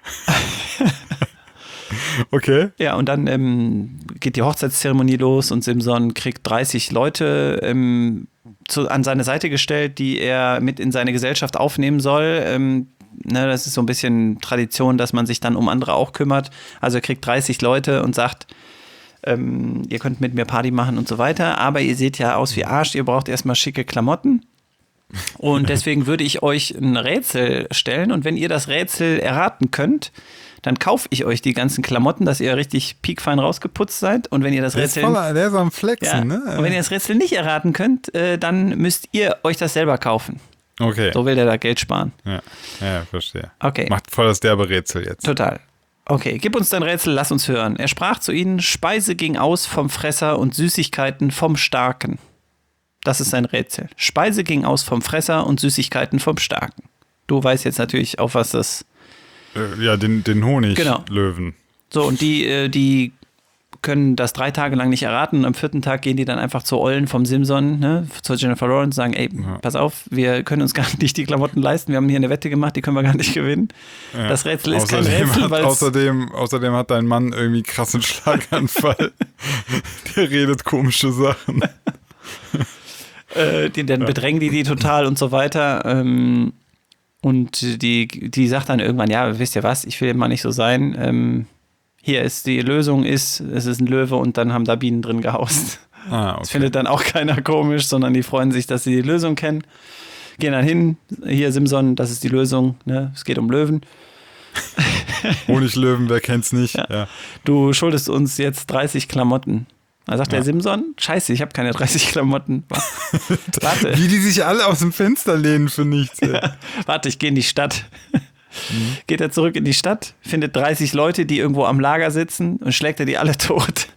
Okay. Ja, und dann geht die Hochzeitszeremonie los und Simson kriegt 30 Leute an seine Seite gestellt, die er mit in seine Gesellschaft aufnehmen soll. Das ist so ein bisschen Tradition, dass man sich dann um andere auch kümmert. Also er kriegt 30 Leute und sagt, ihr könnt mit mir Party machen und so weiter, aber ihr seht ja aus wie Arsch, ihr braucht erstmal schicke Klamotten. Und deswegen würde ich euch ein Rätsel stellen und wenn ihr das Rätsel erraten könnt, dann kaufe ich euch die ganzen Klamotten, dass ihr richtig piekfein rausgeputzt seid. Und wenn ihr das Der ist, Rätsel der ist am Flexen, ja, ne? und wenn ihr das Rätsel nicht erraten könnt, dann müsst ihr euch das selber kaufen. Okay. So will der da Geld sparen. Ja, verstehe. Okay. Macht voll das derbe Rätsel jetzt. Total. Okay, gib uns dein Rätsel, lass uns hören. Er sprach zu ihnen, Speise ging aus vom Fresser und Süßigkeiten vom Starken. Das ist sein Rätsel. Speise ging aus vom Fresser und Süßigkeiten vom Starken. Du weißt jetzt natürlich, auf was das... Ja, den Genau. Honiglöwen. So, und die können das 3 Tage lang nicht erraten. Und am 4. Tag gehen die dann einfach zur Ollen vom Simson, ne, zur Jennifer Lawrence, sagen, ey, pass auf, wir können uns gar nicht die Klamotten leisten. Wir haben hier eine Wette gemacht, die können wir gar nicht gewinnen. Ja. Das Rätsel ist kein Rätsel, weil außerdem hat dein Mann irgendwie krassen Schlaganfall. Der redet komische Sachen. dann bedrängen die total und so weiter. Und die sagt dann irgendwann, ja, wisst ihr was, ich will mal nicht so sein. Hier ist die Lösung, es ist ein Löwe und dann haben da Bienen drin gehaust. Okay. Das findet dann auch keiner komisch, sondern die freuen sich, dass sie die Lösung kennen. Gehen dann hin, hier Simson, das ist die Lösung, ne? Es geht um Löwen. Honiglöwen, wer kennt's nicht? Ja. Ja. Du schuldest uns jetzt 30 Klamotten. Da sagt der Simson, scheiße, ich habe keine 30 Klamotten. Warte. Wie die sich alle aus dem Fenster lehnen für nichts. Ey. Warte, ich gehe in die Stadt. Geht er zurück in die Stadt, findet 30 Leute, die irgendwo am Lager sitzen und schlägt er die alle tot.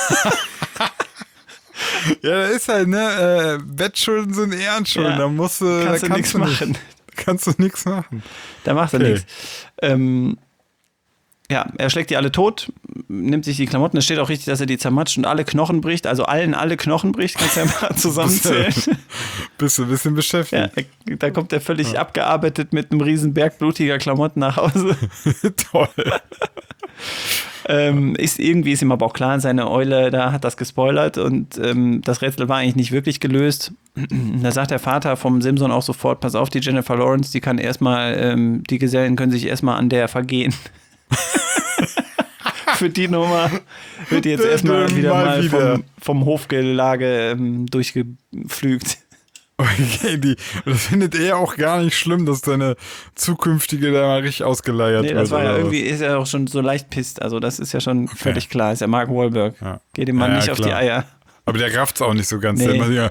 Ja, da ist halt, ne, Bettschulden sind Ehrenschulden, Ja, da musst du, kannst da du nichts machen. Kannst du nichts machen. Da macht er Okay. nichts. Ja, er schlägt die alle tot, nimmt sich die Klamotten. Es steht auch richtig, dass er die zermatscht und alle Knochen bricht. Also allen alle Knochen bricht, kannst du ja mal zusammenzählen. Bist du ein bisschen Ja, beschäftigt. da kommt er völlig abgearbeitet mit einem riesen Berg blutiger Klamotten nach Hause. Toll. Irgendwie ist ihm aber auch klar, seine Eule da hat das gespoilert und das Rätsel war eigentlich nicht wirklich gelöst. Da sagt der Vater vom Simson auch sofort, pass auf, die Jennifer Lawrence, die kann erstmal, die Gesellen können sich erstmal an der vergehen. Für die Nummer wird jetzt erstmal wieder vom Hofgelage durchgepflügt. Okay, das findet er auch gar nicht schlimm, dass deine zukünftige da mal richtig ausgeleiert wird. Nee, das war ja oder irgendwie, ist ja auch schon so leicht pisst. Also das ist ja schon völlig klar. Ist ja Mark Wahlberg. Ja. Geht dem Mann nicht auf die Eier. Aber der rafft's auch nicht so ganz. Nee. Der immer so,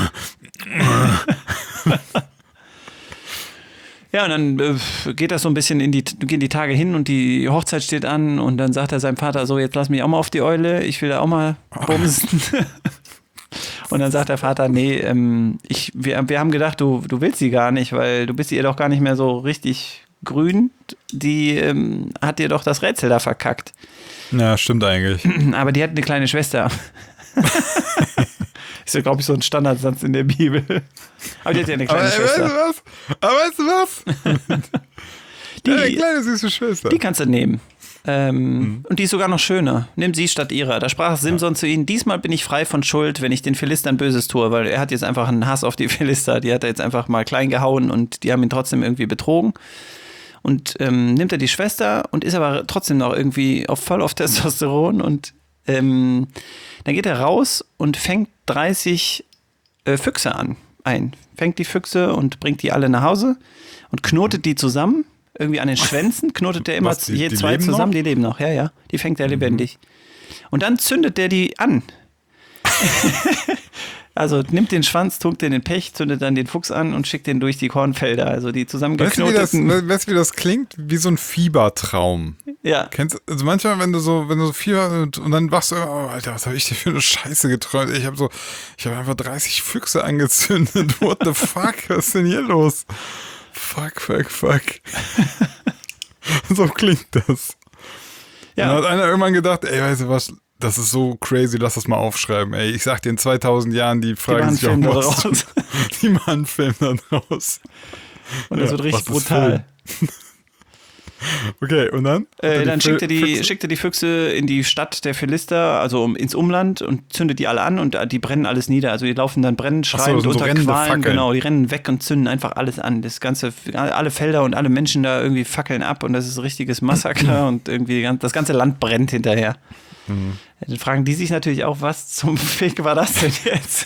Ja, und dann geht das so ein bisschen gehen die Tage hin und die Hochzeit steht an und dann sagt er seinem Vater so, jetzt lass mich auch mal auf die Eule, ich will da auch mal bumsen. Und dann sagt der Vater, nee, wir haben gedacht, du willst sie gar nicht, weil du bist ihr doch gar nicht mehr so richtig grün. Die hat dir doch das Rätsel da verkackt. ja, stimmt eigentlich. Aber die hat eine kleine Schwester. Ist ja, glaube ich, so ein Standardsatz in der Bibel. Aber die hat ja eine kleine Schwester. Weißt du was? Deine Die, kleine süße Schwester. die kannst du nehmen. Und die ist sogar noch schöner. Nimm sie statt ihrer. Da sprach Simson zu ihnen, diesmal bin ich frei von Schuld, wenn ich den Philistern Böses tue, weil er hat jetzt einfach einen Hass auf die Philister. Die hat er jetzt einfach mal klein gehauen und die haben ihn trotzdem irgendwie betrogen. Und nimmt er die Schwester und ist aber trotzdem noch irgendwie voll auf Testosteron und dann geht er raus und fängt 30 Füchse ein. Fängt die Füchse und bringt die alle nach Hause und knotet die zusammen. Irgendwie an den Schwänzen knotet er immer je zwei leben zusammen. noch? Die leben noch, ja. Die fängt er lebendig. Und dann zündet der die an. Also nimmt den Schwanz, tunkt den in den Pech, zündet dann den Fuchs an und schickt den durch die Kornfelder. Also die zusammengeknoteten. Weißt du, wie das klingt? Wie so ein Fiebertraum. Ja. Also manchmal, wenn du so Fieber und dann wachst du, oh, Alter, was habe ich denn für eine Scheiße geträumt? Ich habe einfach 30 Füchse angezündet. What the fuck? Was ist denn hier los? Fuck. So klingt das. Ja. Dann hat einer irgendwann gedacht, ey, weißt du was, das ist so crazy, lass das mal aufschreiben. Ey, ich sag dir, in 2000 Jahren, die fragen sich auch, was die machen einen Film da draus. Und das wird richtig brutal. Okay, und dann? Dann schickt er die Füchse in die Stadt der Philister, also ins Umland und zündet die alle an und die brennen alles nieder. Also die laufen dann brennend, schreiend so unter rennende Qualen. Fackeln. Genau, die rennen weg und zünden einfach alles an. Das ganze, alle Felder und alle Menschen da irgendwie fackeln ab und das ist ein richtiges Massaker und irgendwie das ganze Land brennt hinterher. Dann fragen die sich natürlich auch, was zum Fick war das denn jetzt?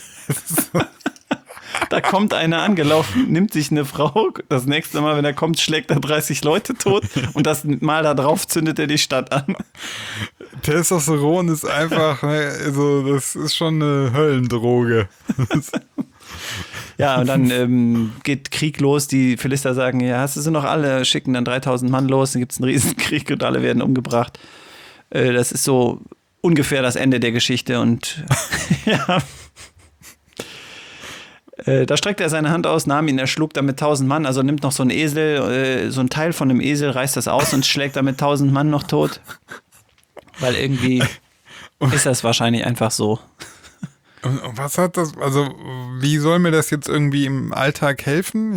Da kommt einer angelaufen, nimmt sich eine Frau, das nächste Mal, wenn er kommt, schlägt er 30 Leute tot und das Mal da drauf zündet er die Stadt an. Testosteron ist einfach, also das ist schon eine Höllendroge. Ja, und dann geht Krieg los, die Philister sagen, ja, hast du sie noch alle, schicken dann 3000 Mann los, dann gibt es einen Riesenkrieg und alle werden umgebracht. Das ist so ungefähr das Ende der Geschichte und ja... Da streckte er seine Hand aus, nahm ihn, erschlug damit 1000 Mann, also nimmt noch so einen Esel, so ein Teil von einem Esel, reißt das aus und schlägt damit 1000 Mann noch tot. Weil irgendwie ist das wahrscheinlich einfach so. Und was hat das, also wie soll mir das jetzt irgendwie im Alltag helfen?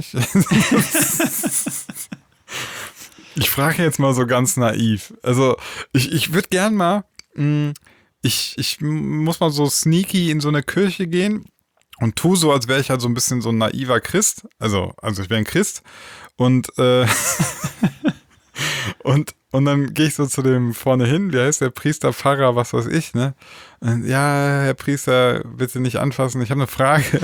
Ich frage jetzt mal so ganz naiv. Also ich würde gern mal, ich muss mal so sneaky in so eine Kirche gehen und tu so, als wäre ich halt so ein bisschen so ein naiver Christ. Also ich wäre ein Christ. Und und dann gehe ich so zu dem vorne hin, wie heißt der Priester, Pfarrer, was weiß ich, ne? Und, ja, Herr Priester, bitte nicht anfassen, ich habe eine Frage.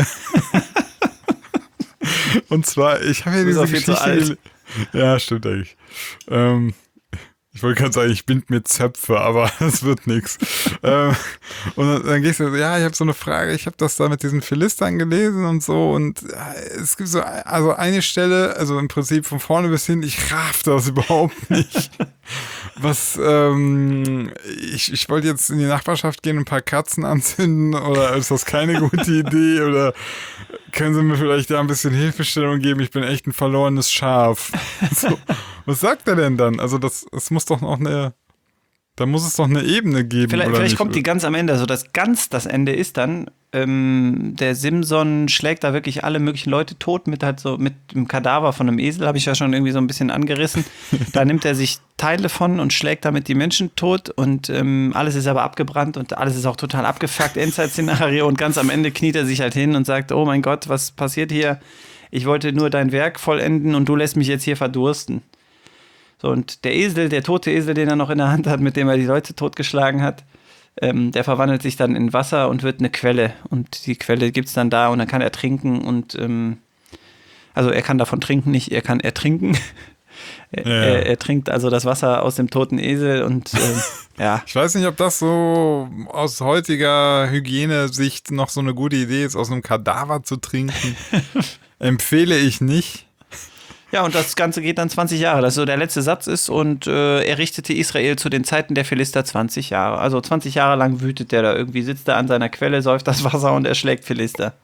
Und zwar, ich habe ja diese Geschichte... Ja, stimmt eigentlich. Ich wollte gerade sagen, ich bind mir Zöpfe, aber es wird nichts. Und dann gehst du, ja, ich habe so eine Frage, ich habe das da mit diesen Philistern gelesen und so und es gibt so, also eine Stelle, also im Prinzip von vorne bis hin, ich raff das überhaupt nicht. Was, ich wollte jetzt in die Nachbarschaft gehen und ein paar Katzen anzünden oder ist das keine gute Idee oder können Sie mir vielleicht da ein bisschen Hilfestellung geben? Ich bin echt ein verlorenes Schaf. So, was sagt er denn dann? Also es muss doch noch da muss es doch eine Ebene geben. Vielleicht kommt die ganz am Ende. Also das Ende ist dann, der Simson schlägt da wirklich alle möglichen Leute tot mit dem Kadaver von einem Esel, habe ich ja schon irgendwie so ein bisschen angerissen. Da nimmt er sich Teile von und schlägt damit die Menschen tot und alles ist aber abgebrannt und alles ist auch total abgefuckt, Endzeit-Szenario und ganz am Ende kniet er sich halt hin und sagt, oh mein Gott, was passiert hier? Ich wollte nur dein Werk vollenden und du lässt mich jetzt hier verdursten. So, und der Esel, der tote Esel, den er noch in der Hand hat, mit dem er die Leute totgeschlagen hat, der verwandelt sich dann in Wasser und wird eine Quelle. Und die Quelle gibt es dann da und dann kann er trinken und also er kann davon trinken, nicht er kann ertrinken. Er trinkt also das Wasser aus dem toten Esel und ja. Ich weiß nicht, ob das so aus heutiger Hygienesicht noch so eine gute Idee ist, aus einem Kadaver zu trinken. Empfehle ich nicht. Ja, und das Ganze geht dann 20 Jahre, das so der letzte Satz ist und er richtete Israel zu den Zeiten der Philister 20 Jahre. Also 20 Jahre lang wütet der da irgendwie, sitzt er an seiner Quelle, säuft das Wasser und erschlägt Philister.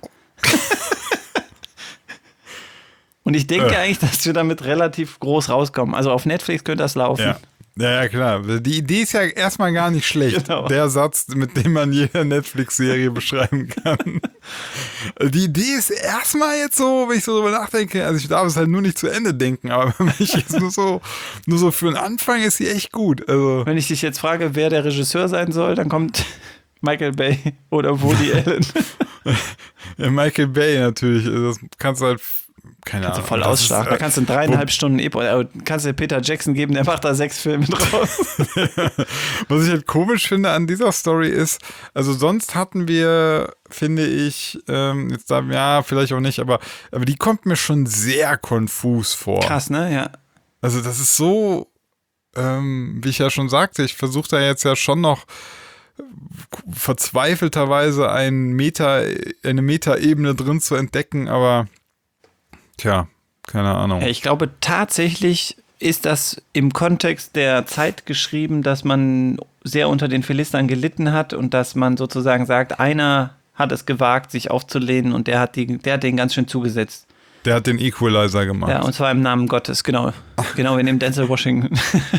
Und ich denke eigentlich, dass wir damit relativ groß rauskommen. Also auf Netflix könnte das laufen. Ja, klar. Die Idee ist ja erstmal gar nicht schlecht. Genau. Der Satz, mit dem man jede Netflix-Serie beschreiben kann. Die Idee ist erstmal jetzt so, wenn ich so drüber nachdenke, also ich darf es halt nur nicht zu Ende denken, aber wenn ich jetzt nur so für den Anfang ist sie echt gut. Also Wenn ich dich jetzt frage, wer der Regisseur sein soll, dann kommt Michael Bay oder Woody Allen. ja, Michael Bay natürlich. Das kannst du halt, keine Kannst du Ahnung. voll ausschlagen. Da kannst du in 3,5 Stunden kannst du Peter Jackson geben, der macht da 6 Filme draus. Was ich halt komisch finde an dieser Story ist, also sonst hatten wir, finde ich, jetzt sagen ja, vielleicht auch nicht, aber die kommt mir schon sehr konfus vor. Krass, ne? Ja. Also das ist so, wie ich ja schon sagte, ich versuche da jetzt ja schon noch verzweifelterweise eine Metaebene drin zu entdecken, aber tja, keine Ahnung. Ich glaube tatsächlich ist das im Kontext der Zeit geschrieben, dass man sehr unter den Philistern gelitten hat und dass man sozusagen sagt, einer hat es gewagt, sich aufzulehnen und der hat den ganz schön zugesetzt. Der hat den Equalizer gemacht. Ja, und zwar im Namen Gottes, genau. Genau, wir nehmen Denzel Washington.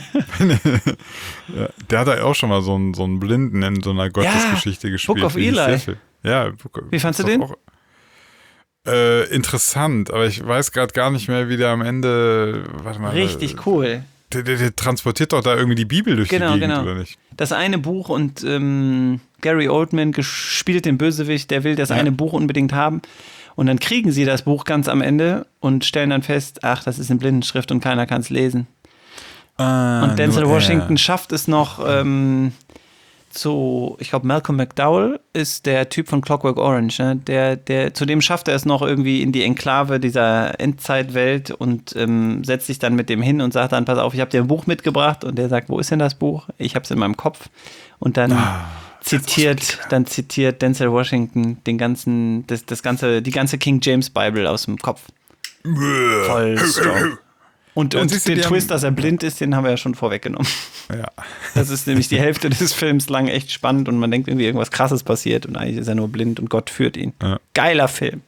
Ja, der hat ja auch schon mal so einen Blinden in so einer Gottesgeschichte gespielt. Book of Eli. Ja, Wie fandst du den? Auch, interessant, aber ich weiß gerade gar nicht mehr, wie der am Ende, warte mal. Richtig cool. Der transportiert doch da irgendwie die Bibel durch die Gegend, oder nicht? Das eine Buch und Gary Oldman spielt den Bösewicht, der will das eine Buch unbedingt haben. Und dann kriegen sie das Buch ganz am Ende und stellen dann fest, ach, das ist in Blindenschrift und keiner kann es lesen. Und Denzel Washington schafft es noch ich glaube, Malcolm McDowell ist der Typ von Clockwork Orange, ne? Zu dem schafft er es noch irgendwie in die Enklave dieser Endzeitwelt und setzt sich dann mit dem hin und sagt dann, pass auf, ich habe dir ein Buch mitgebracht und der sagt, wo ist denn das Buch? Ich habe es in meinem Kopf und dann zitiert Denzel Washington die ganze King James Bible aus dem Kopf. Voll strong. Und den Twist, dass er blind ist, den haben wir ja schon vorweggenommen. Ja. Das ist nämlich die Hälfte des Films lang echt spannend und man denkt irgendwie irgendwas Krasses passiert und eigentlich ist er nur blind und Gott führt ihn. Ja. Geiler Film.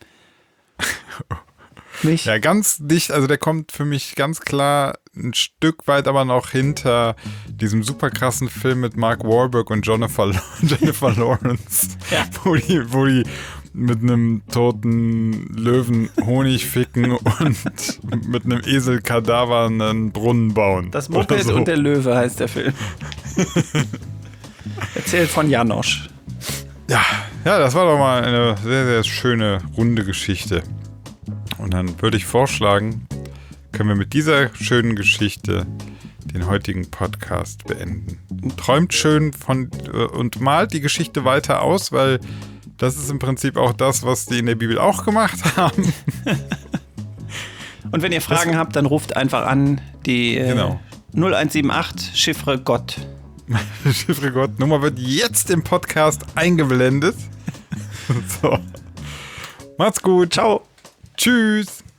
Ja, ganz dicht, also der kommt für mich ganz klar ein Stück weit aber noch hinter diesem super krassen Film mit Mark Wahlberg und Jennifer Lawrence, ja. wo die mit einem toten Löwen Honig ficken und mit einem Eselkadaver einen Brunnen bauen. Das Moped und der Löwe heißt der Film. Erzählt von Janosch. Ja, das war doch mal eine sehr, sehr schöne, runde Geschichte. Und dann würde ich vorschlagen, können wir mit dieser schönen Geschichte den heutigen Podcast beenden. Träumt schön und malt die Geschichte weiter aus, weil das ist im Prinzip auch das, was die in der Bibel auch gemacht haben. Und wenn ihr Fragen habt, dann ruft einfach an die 0178 Chiffre Gott. Chiffre Gott. Nummer wird jetzt im Podcast eingeblendet. So. Macht's gut. Ciao. Tschüss.